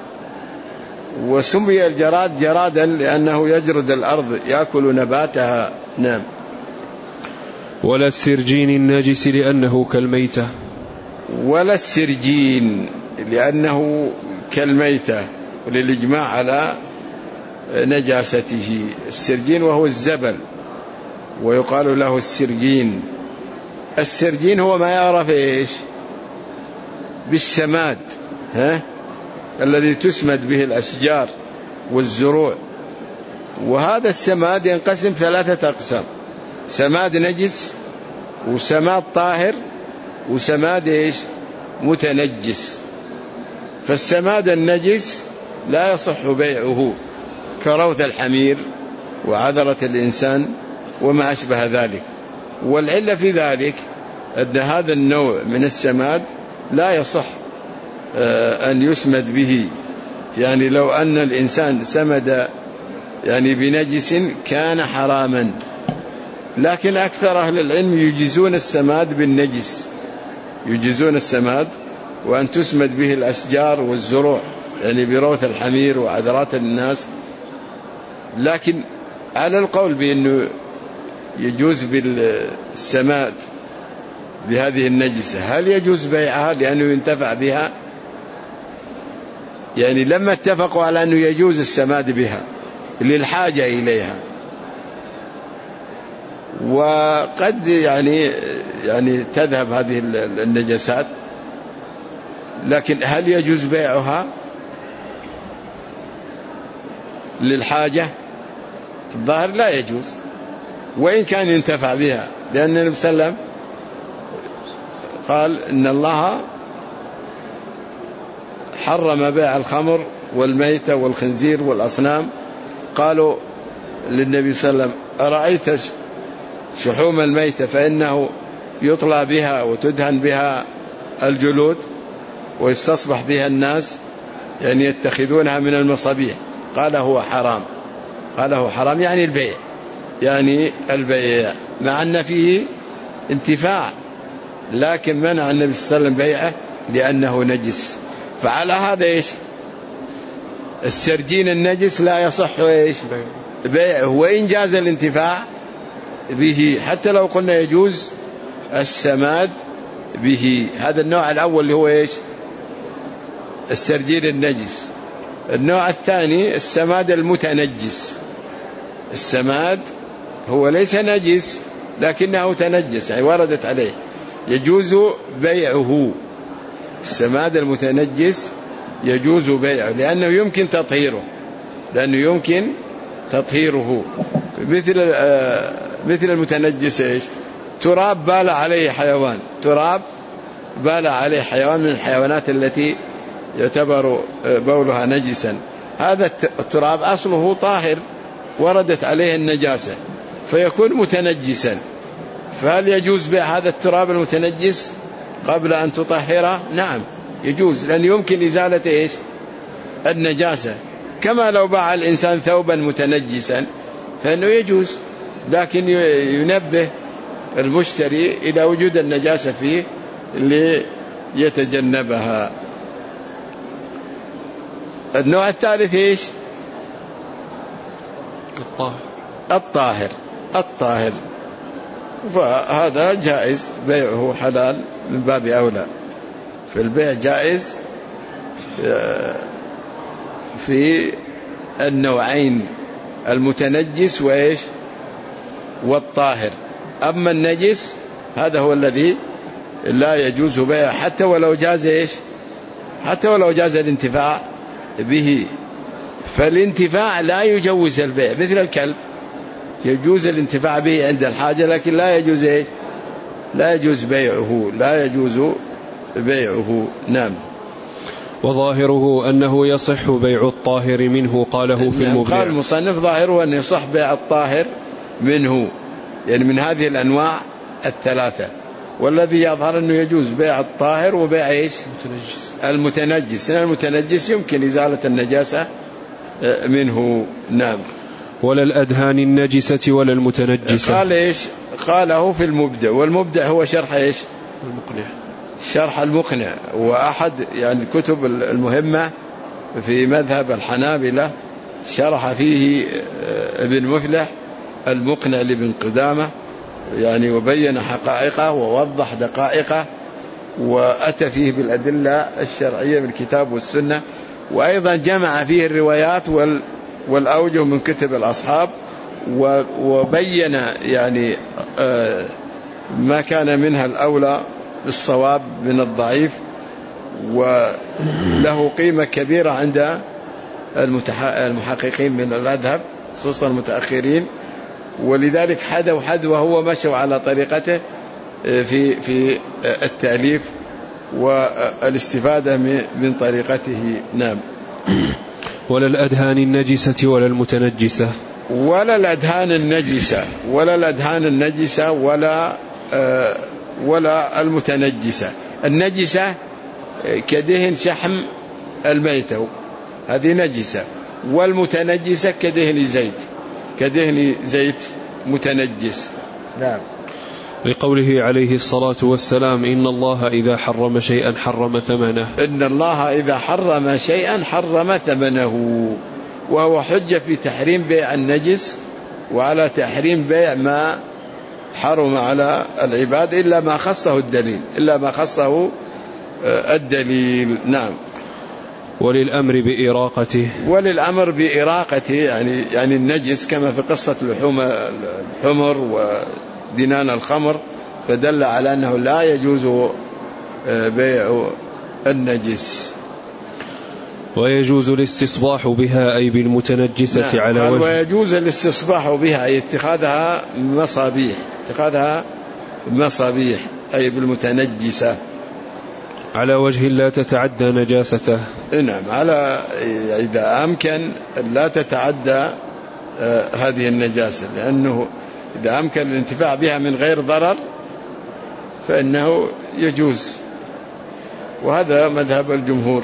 وسمي الجراد جرادا لأنه يجرد الأرض يأكل نباتها. نعم. ولا السرجين النجس لأنه كالميتة. ولا السرجين لأنه كالميتة وللإجماع على نجاسته. السرجين وهو الزبل ويقال له السرجين. السرجين هو ما يعرف إيش بالسماد الذي تسمد به الأشجار والزروع. وهذا السماد ينقسم 3 أقسام: سماد نجس، وسماد طاهر، وسماد إيش متنجس. فالسماد النجس لا يصح بيعه كروث الحمير وعذرة الإنسان وما أشبه ذلك. والعلة في ذلك أن هذا النوع من السماد لا يصح أن يسمد به، يعني لو أن الإنسان سمد يعني بنجس كان حراما، لكن أكثر أهل العلم يجيزون السماد بالنجس، يجيزون السماد وأن تسمد به الأشجار والزروع، يعني بروث الحمير وعذرات الناس. لكن على القول بأنه يجوز بالسماد بهذه النجسة، هل يجوز بيعها لأنه ينتفع بها؟ يعني لما اتفقوا على أنه يجوز السماد بها للحاجة إليها، وقد يعني تذهب هذه النجاسات، لكن هل يجوز بيعها للحاجة؟ الظاهر لا يجوز، وإن كان ينتفع بها، لأن النبي صلى الله عليه وسلم قال إن الله حرم بيع الخمر والميتة والخنزير والأصنام، قالوا للنبي صلى الله عليه وسلم: أرأيت شحوم الميتة فإنه يطلى بها وتدهن بها الجلود ويستصبح بها الناس، يعني يتخذونها من المصابيح. قال: هو حرام. قال: هو حرام يعني البيع، يعني البيع، مع أن فيه انتفاع، لكن منع النبي صلى الله عليه وسلم بيعه لأنه نجس. فعلى هذا إيش؟ السرجين النجس لا يصح إيش؟ بيعه، وإن جاز الانتفاع به، حتى لو قلنا يجوز السماد به. هذا النوع الأول اللي هو إيش؟ السرجين النجس. النوع الثاني السماد المتنجس. السماد هو ليس نجس لكنه تنجس، يعني وردت عليه، يجوز بيعه. السماد المتنجس يجوز بيعه لأنه يمكن تطهيره، مثل المتنجس إيش؟ تراب بال عليه حيوان، من الحيوانات التي يعتبر بولها نجسا، هذا التراب أصله طاهر، وردت عليه النجاسة فيكون متنجسا. فهل يجوز بيع هذا التراب المتنجس قبل أن تطهره؟ نعم يجوز، لأن يمكن إزالة إيش؟ النجاسة. كما لو باع الإنسان ثوبا متنجسا فإنه يجوز، لكن ينبه المشتري إلى وجود النجاسة فيه ليتجنبها. النوع الثالث إيش؟ الطاهر، فهذا جائز بيعه، حلال من باب أولى. في البيع جائز في النوعين، المتنجس وإيش؟ والطاهر. أما النجس هذا هو الذي لا يجوز بيعه، حتى ولو جاز إيش؟ حتى ولو جاز الانتفاع به. فالانتفاع لا يجوز البيع، مثل الكلب يجوز الانتفاع به عند الحاجة، لكن لا يجوز إيش؟ لا يجوز بيعه. نعم. وظاهره أنه يصح بيع الطاهر منه، قاله في المبدع. قال المصنف: ظاهره أن يصح بيع الطاهر منه، يعني من هذه الأنواع الثلاثة. والذي يظهر أنه يجوز بيع الطاهر وبيع إيش؟ المتنجس. المتنجس يمكن إزالة النجاسة منه. نعم. ولا الأدهان النجسة ولا المتنجسة. قال إيش؟ قاله في المبدع، والمبدع هو شرح إيش؟ شرح المقنع، وأحد يعني الكتب المهمة في مذهب الحنابلة، شرح فيه ابن مفلح المقنع لابن قدامة، يعني وبين حقائقه ووضح دقائقه، وأتى فيه بالأدلة الشرعية بالكتاب والسنة، وأيضا جمع فيه الروايات والأوجه من كتب الأصحاب، وبين يعني ما كان منها الأولى بالصواب من الضعيف، وله قيمة كبيرة عند المحققين من المذهب خصوصا المتأخرين، ولذلك حذوه ومشوا على طريقته في التأليف والاستفادة من طريقته. نعم. ولا الأدهان النجسة ولا المتنجسة. ولا الأدهان النجسة ولا المتنجسة. النجسة كدهن شحم الميتة، هذه نجسة. والمتنجسة كدهن زيت متنجس. نعم. لقوله عليه الصلاة والسلام: إن الله إذا حرم شيئا حرم ثمنه. وهو حجة في تحريم بيع النجس وعلى تحريم بيع ما حرم على العباد إلا ما خصه الدليل. نعم. وللأمر بإراقته يعني النجس، كما في قصة الحمر ودنان الخمر، فدل على أنه لا يجوز بيع النجس. ويجوز الاستصباح بها أي بالمتنجسة. نعم. على وجه. ويجوز الاستصباح بها أي اتخاذها مصابيح أي بالمتنجسة على وجه لا تتعدى نجاسته. نعم، على إذا أمكن لا تتعدى هذه النجاسة، لأنه إذا أمكن الانتفاع بها من غير ضرر فإنه يجوز، وهذا مذهب الجمهور.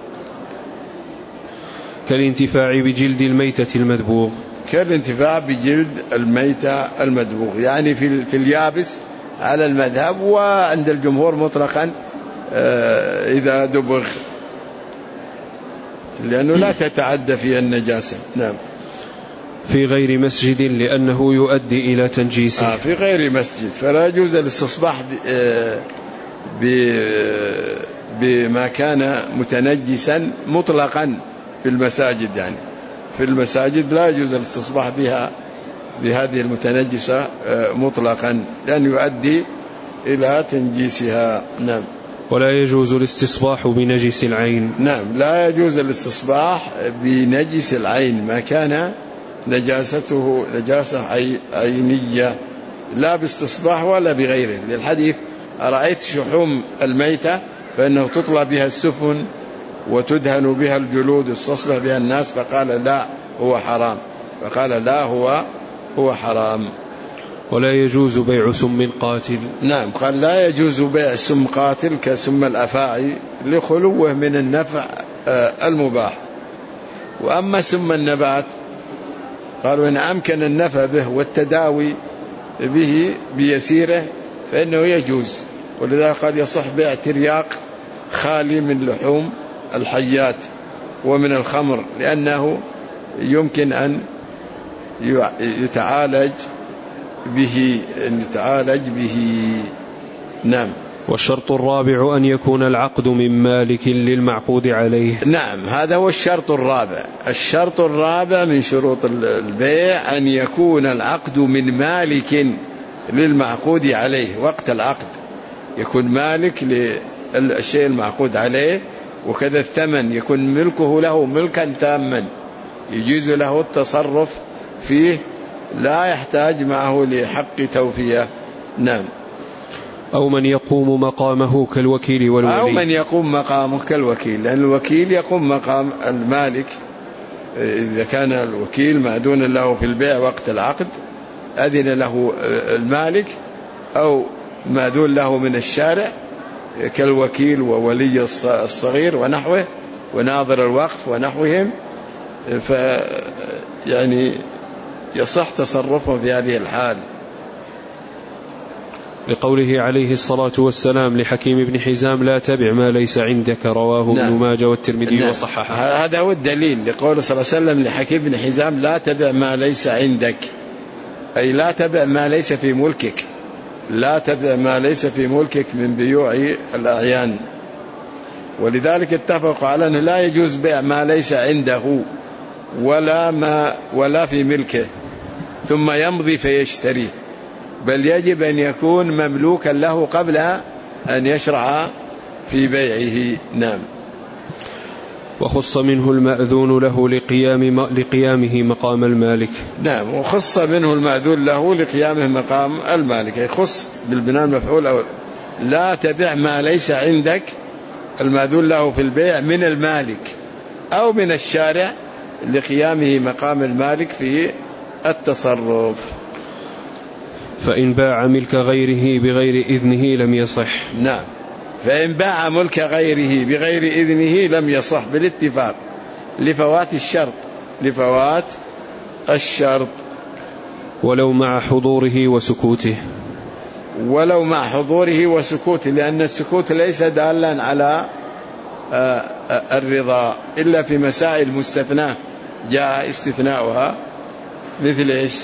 كالانتفاع بجلد الميتة المدبوغ، كالانتفاع بجلد الميتة المدبوغ، يعني في اليابس على المذهب، وعند الجمهور مطلقا إذا دبغ، لأنه لا تتعدى فيها النجاسة. نعم. في غير مسجد لأنه يؤدي إلى تنجيسه. في غير مسجد، فلا يجوز الاستصباح بما كان متنجسا مطلقا في المساجد، يعني في المساجد لا يجوز الاستصباح بها بهذه المتنجسة مطلقا، لأن يؤدي إلى تنجيسها. نعم. ولا يجوز الاستصباح بنجس العين. نعم، لا يجوز الاستصباح بنجس العين ما كان نجاسته نجاسة عينية، لا باستصباح ولا بغيره، للحديث أرأيت شحوم الميتة فإنه تطلى بها السفن وتدهن بها الجلود يستصبح بها الناس، فقال لا هو حرام، فقال لا هو حرام. ولا يجوز بيع سم قاتل. نعم، قال لا يجوز بيع سم قاتل كسم الأفاعي لخلوه من النفع المباح. وأما سم النبات قالوا إن أمكن النفع به والتداوي به بيسيره فإنه يجوز، ولذا قد يصح بيع ترياق خالي من لحوم الحيات ومن الخمر، لأنه يمكن أن يتعالج به. نعم. والشرط الرابع أن يكون العقد من مالك للمعقود عليه. نعم، هذا هو الشرط الرابع. الشرط الرابع من شروط البيع أن يكون العقد من مالك للمعقود عليه، وقت العقد يكون مالك للشيء المعقود عليه، وكذا الثمن يكون ملكه له ملكا تاما يجوز له التصرف فيه، لا يحتاج معه لحق توفية. نعم. أو من يقوم مقامه كالوكيل والولي. أو من يقوم مقامه كالوكيل، لأن الوكيل يقوم مقام المالك. إذا كان الوكيل مأذون له في البيع وقت العقد أذن له المالك، أو مأذون له من الشارع كالوكيل وولي الصغير ونحوه وناظر الوقف ونحوهم، يعني يصح تصرفه في هذه الحال. لقوله عليه الصلاة والسلام لحكيم بن حزام لا تبع ما ليس عندك، رواه ابن ماجه والترمذي وصححه. هذا هو الدليل لقول صلى الله عليه وسلم لحكيم بن حزام لا تبع ما ليس عندك، أي لا تبع ما ليس في ملكك، لا تبع ما ليس في ملكك من بيوع الأعيان. ولذلك اتفقوا على أنه لا يجوز بيع ما ليس عنده ولا في ملكه ثم يمضي فيشتريه، بل يجب أن يكون مملوكا له قبل أن يشرع في بيعه. نعم. وخص منه المأذون له لقيامه مقام المالك. نعم، وخص منه المأذون له لقيامه مقام المالك، يخص بالبناء المفعول أو لا تبع ما ليس عندك، المأذون له في البيع من المالك أو من الشارع لقيامه مقام المالك في التصرف. فإن باع ملك غيره بغير إذنه لم يصح. نعم، فإن باع ملك غيره بغير إذنه لم يصح بالاتفاق لفوات الشرط. ولو مع حضوره وسكوته، لأن السكوت ليس دالا على الرضا إلا في مسائل مستثناة جاء استثناؤها، مثل إيش؟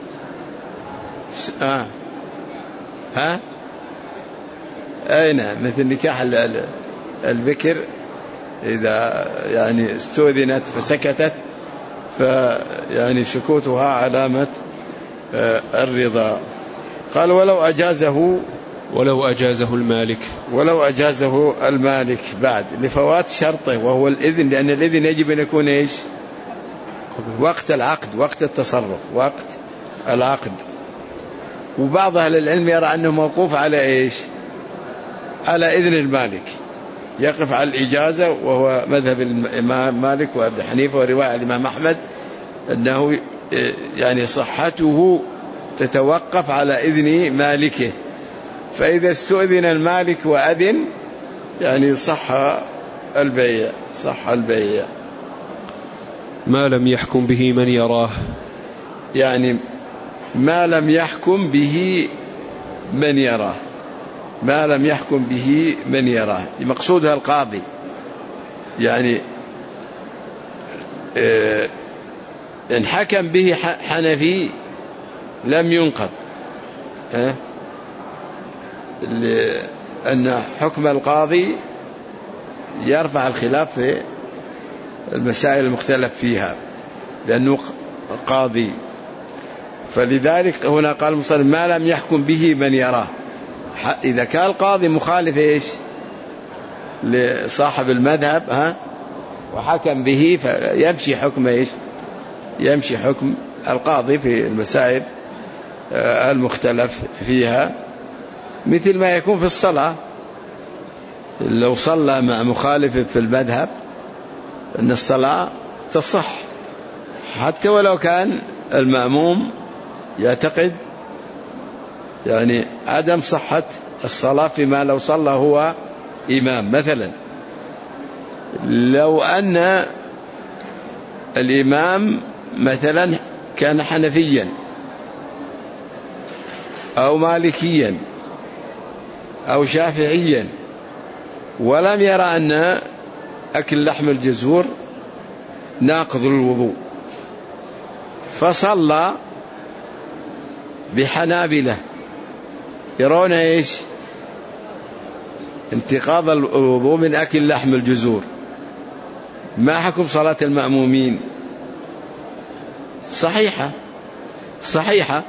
أين مثل نكاح البكر إذا يعني استؤذنت فسكتت، فيعني سكوتها علامة الرضا. قال ولو أجازه المالك بعد لفوات شرطه وهو الإذن، لأن الإذن يجب أن يكون إيش؟ وقت العقد، وقت التصرف، وقت العقد. وبعض أهل العلم يرى أنه موقوف على إيش؟ على إذن المالك، يقف على الإجازة، وهو مذهب الإمام مالك وابن حنيفة ورواية الإمام أحمد أنه يعني صحته تتوقف على إذن مالكه، فإذا استؤذن المالك وأذن يعني صح البيع. ما لم يحكم به من يراه، يعني ما لم يحكم به من يراه، ما لم يحكم به من يراه مقصودها القاضي، يعني إن حكم به حنفي لم ينقض، لأن حكم القاضي يرفع الخلاف في المسائل المختلف فيها لأنه قاضي. فلذلك هنا قال المصنف ما لم يحكم به من يراه. إذا كان القاضي مخالف إيش لصاحب المذهب وحكم به فيمشي حكم إيش، يمشي حكم القاضي في المسائل المختلف فيها، مثل ما يكون في الصلاة. لو صلى مع مخالف في المذهب أن الصلاة تصح، حتى ولو كان المأموم يعتقد يعني عدم صحة الصلاة فيما لو صلى هو إمام. مثلا لو أن الإمام مثلا كان حنفيا أو مالكيا أو شافعيا ولم يرى أن أكل لحم الجزور ناقض الوضوء، فصلى بحنابلة يرون إيش انتقاض الوضوء من أكل لحم الجزور، ما حكم صلاة المأمومين؟ صحيحة،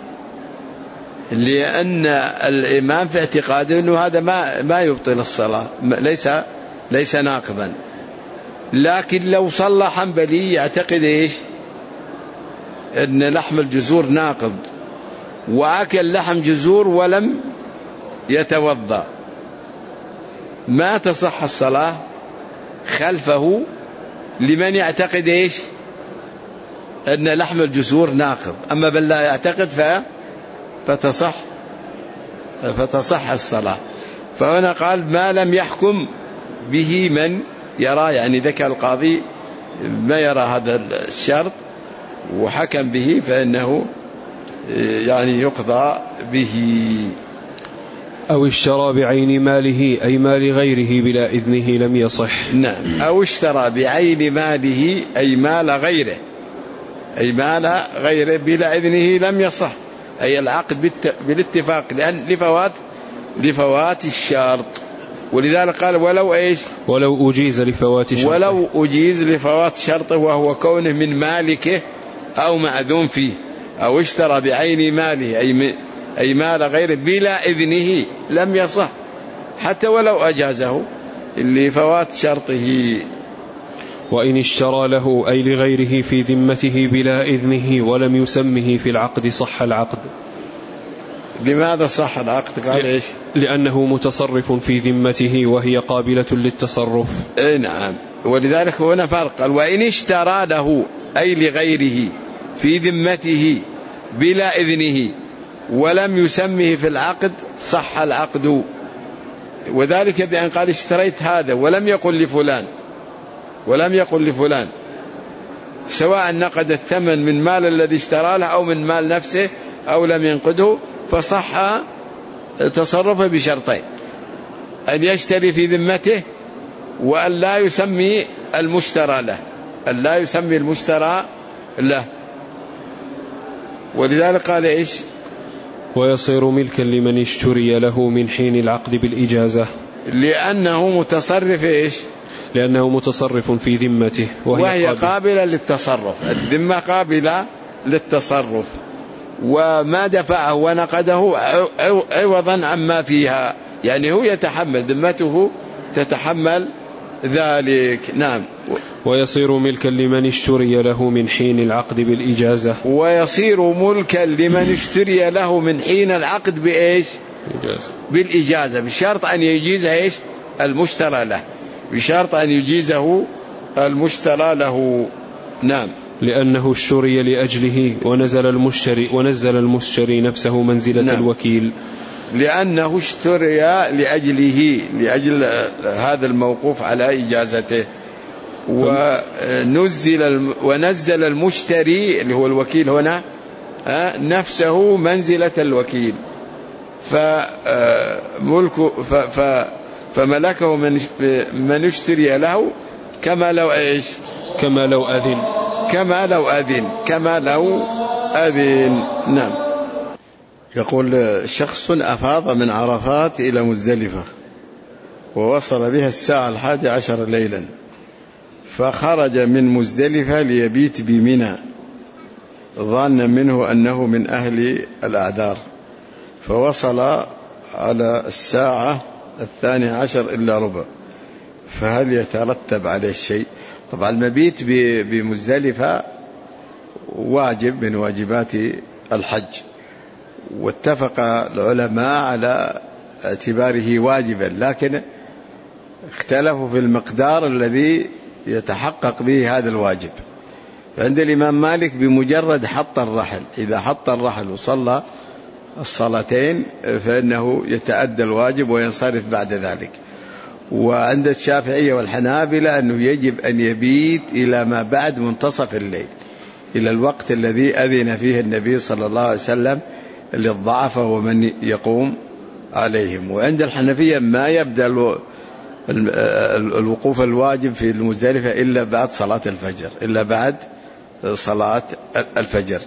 لأن الإمام في اعتقاده أنه هذا ما يبطل الصلاة، ليس ناقضا. لكن لو صلى حنبلي يعتقد إيش أن لحم الجزور ناقض وأكل لحم جزور ولم يتوضأ، ما تصح الصلاة خلفه لمن يعتقد إيش أن لحم الجزور ناقض. أما بل لا يعتقد فتصح الصلاة. فهنا قال ما لم يحكم به من يرى، يعني ذكر القاضي ما يرى هذا الشرط وحكم به فإنه يعني يقضى به. أو اشترى بعين ماله أي مال غيره بلا إذنه لم يصح. نعم، أو اشترى بعين ماله أي مال غيره بلا إذنه لم يصح، أي العقد بالاتفاق، لأن لفوات الشرط. ولذلك قال ولو أجيز لفوات شرطه وهو كونه من مالكه أو مأذون فيه. أو اشترى بعين ماله أي مال غيره بلا إذنه لم يصح حتى ولو أجازه لفوات شرطه. وإن اشترى له أي لغيره في ذمته بلا إذنه ولم يسمه في العقد صح العقد. لماذا صح العقد؟ قال إيش؟ لأنه متصرف في ذمته وهي قابلة للتصرف. نعم، ولذلك هنا فرق. قال وإن اشترى له أي لغيره في ذمته بلا إذنه ولم يسمه في العقد صح العقد. وذلك بأن قال اشتريت هذا ولم يقل لفلان سواء نقد الثمن من مال الذي اشترى له أو من مال نفسه أو لم ينقده، فصح تصرفه بشرطين: أن يشتري في ذمته وأن لا يسمي المشترى له، ولذلك قال إيش؟ ويصير ملكا لمن اشتري له من حين العقد بالإجازة، لأنه متصرف إيش؟ لأنه متصرف في ذمته وهي قابلة للتصرف. الذمة قابلة للتصرف، وما دفعه ونقده عوضا عما فيها، يعني هو يتحمل، ذمته تتحمل ذلك. نعم. ويصير ملكا لمن اشتري له من حين العقد بالإجازة. ويصير ملكا لمن اشتري له من حين العقد بإيش؟ بالإجازة، بشرط أن يجيز إيش؟ المشترى له. بشرط أن يجيزه المشترى له. نعم. لأنه اشتري لأجله ونزل المشتري نفسه منزلة نعم. الوكيل. لأنه اشتري لأجله، لأجل هذا الموقوف على إجازته. ونزل المشتري اللي هو الوكيل هنا نفسه منزلة الوكيل، فملكه من اشتري له كما لو ايش؟ كما لو أذن. نعم. يقول شخص أفاض من عرفات إلى مزدلفة ووصل بها الساعة 11 ليلا، فخرج من مزدلفة ليبيت بمنى ظانا منه أنه من أهل الأعذار، فوصل على الساعة 12 إلا ربع، فهل يترتب عليه الشيء؟ طبعا المبيت بمزدلفة واجب من واجبات الحج، واتفق العلماء على اعتباره واجبا، لكن اختلفوا في المقدار الذي يتحقق به هذا الواجب. فعند الإمام مالك بمجرد حط الرحل، إذا حط الرحل وصلى الصلاتين فإنه يتأدى الواجب وينصرف بعد ذلك. وعند الشافعية والحنابلة أنه يجب أن يبيت إلى ما بعد منتصف الليل، إلى الوقت الذي أذن فيه النبي صلى الله عليه وسلم للضعف ومن يقوم عليهم. وعند الحنفية ما يبدأ الوقوف الواجب في المزدلفة إلا بعد صلاة الفجر.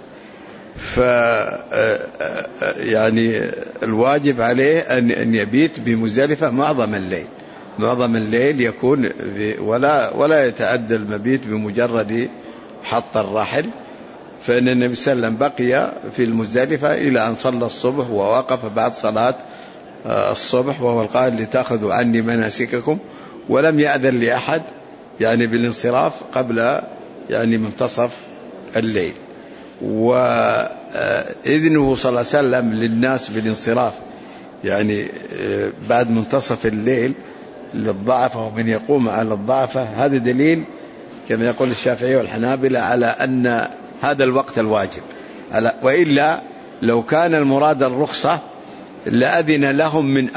يعني الواجب عليه أن يبيت بمزدلفة معظم الليل يكون ولا يتأدى المبيت بمجرد حط الرحل، فإن النبي صلى الله عليه وسلم بقي في المزدلفة إلى أن صلى الصبح، ووقف بعد صلاة الصبح وهو القائل لتأخذوا عني مناسككم، ولم يأذن لأحد يعني بالانصراف قبل يعني منتصف الليل. وإذنه صلى الله عليه وسلم للناس بالانصراف يعني بعد منتصف الليل للضعفة ومن يقوم على الضعفة، هذا دليل كما يقول الشافعي والحنابلة على أن هذا الوقت الواجب. وإلا لو كان المراد الرخصة لأذن لهم من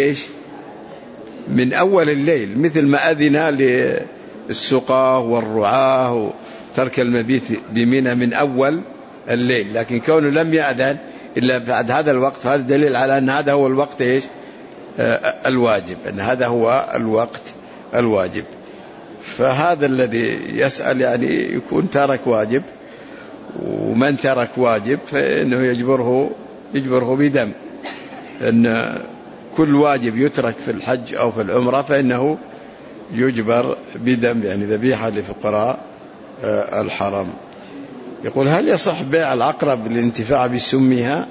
أول الليل، مثل ما أذن للسقاة والرعاة وترك المبيت بمنى من أول الليل، لكن كونه لم يأذن إلا بعد هذا الوقت، فهذا دليل على أن هذا هو الوقت الواجب، أن هذا هو الوقت الواجب. فهذا الذي يسأل يعني يكون ترك واجب، ومن ترك واجب فإنه يجبره بدم، أن كل واجب يترك في الحج أو في العمرة فإنه يجبر بدم، يعني ذبيحة لفقراء الحرم. يقول هل يصح بيع العقرب للانتفاع بسمها؟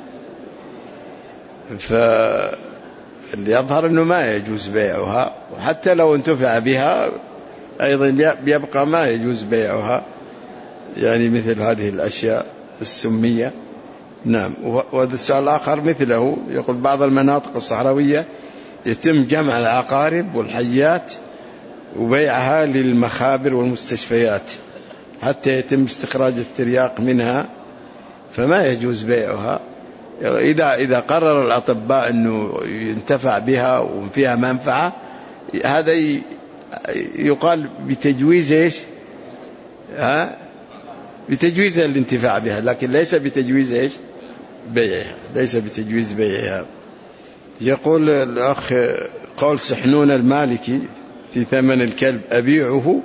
فاللي يظهر أنه ما يجوز بيعها، وحتى لو انتفع بها أيضا يبقى ما يجوز بيعها، يعني مثل هذه الأشياء السمية. نعم. وهذا السؤال الآخر مثله، يقول بعض المناطق الصحراوية يتم جمع العقارب والحيات وبيعها للمخابر والمستشفيات حتى يتم استخراج الترياق منها، فما يجوز بيعها. إذا قرر الأطباء أنه ينتفع بها وفيها منفعة، هذا يقال بتجويز بتجويز الانتفاع بها، لكن ليس بتجويز بيعها. يقول الأخ قول سحنون المالكي في ثمن الكلب أبيعه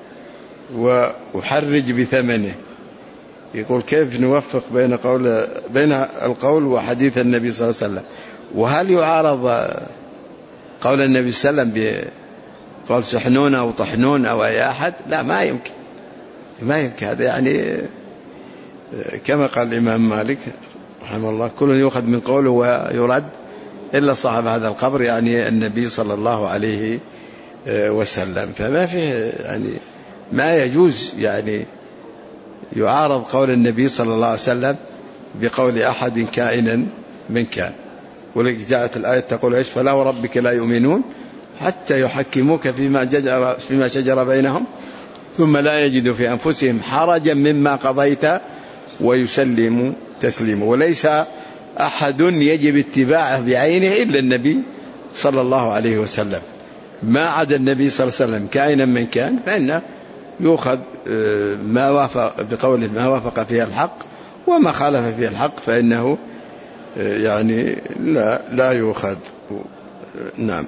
وأحرج بثمنه، يقول كيف نوفق بين القول وحديث النبي صلى الله عليه وسلم؟ وهل يعارض قول النبي صلى الله عليه وسلم بقول سحنون أو طحنون أو أي أحد؟ لا، ما يمكن هذا، يعني كما قال الإمام مالك رحمه الله كل يؤخذ من قوله ويرد إلا صاحب هذا القبر، يعني النبي صلى الله عليه وسلم. فما فيه يعني ما يجوز يعني يعارض قول النبي صلى الله عليه وسلم بقول أحد كائنا من كان. ولذلك جاءت الآية تقول إيش؟ فلا وربك لا يؤمنون حتى يحكموك فيما شجر بينهم ثم لا يجدوا في أنفسهم حرجا مما قضيت ويسلموا تسليما. وليس أحد يجب اتباعه بعينه إلا النبي صلى الله عليه وسلم، ما عدا النبي صلى الله عليه وسلم كائنا من كان فإنه يؤخذ ما وافق بقوله ما وافق فيه الحق، وما خالف فيه الحق فإنه يعني لا يؤخذ. نعم.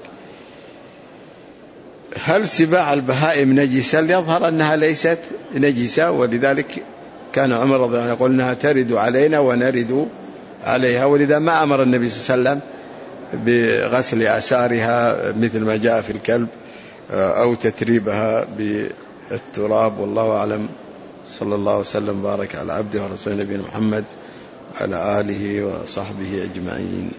هل سباع البهائم نجسة؟ يظهر أنها ليست نجسة، ولذلك كان عمر رضي الله عنه يقول أنها ترد علينا ونرد عليها، ولذا ما أمر النبي صلى الله عليه وسلم بغسل آثارها مثل ما جاء في الكلب أو تتريبها بالتراب. والله أعلم. صلى الله وسلم بارك على عبده ورسوله نبينا محمد وعلى آله وصحبه أجمعين.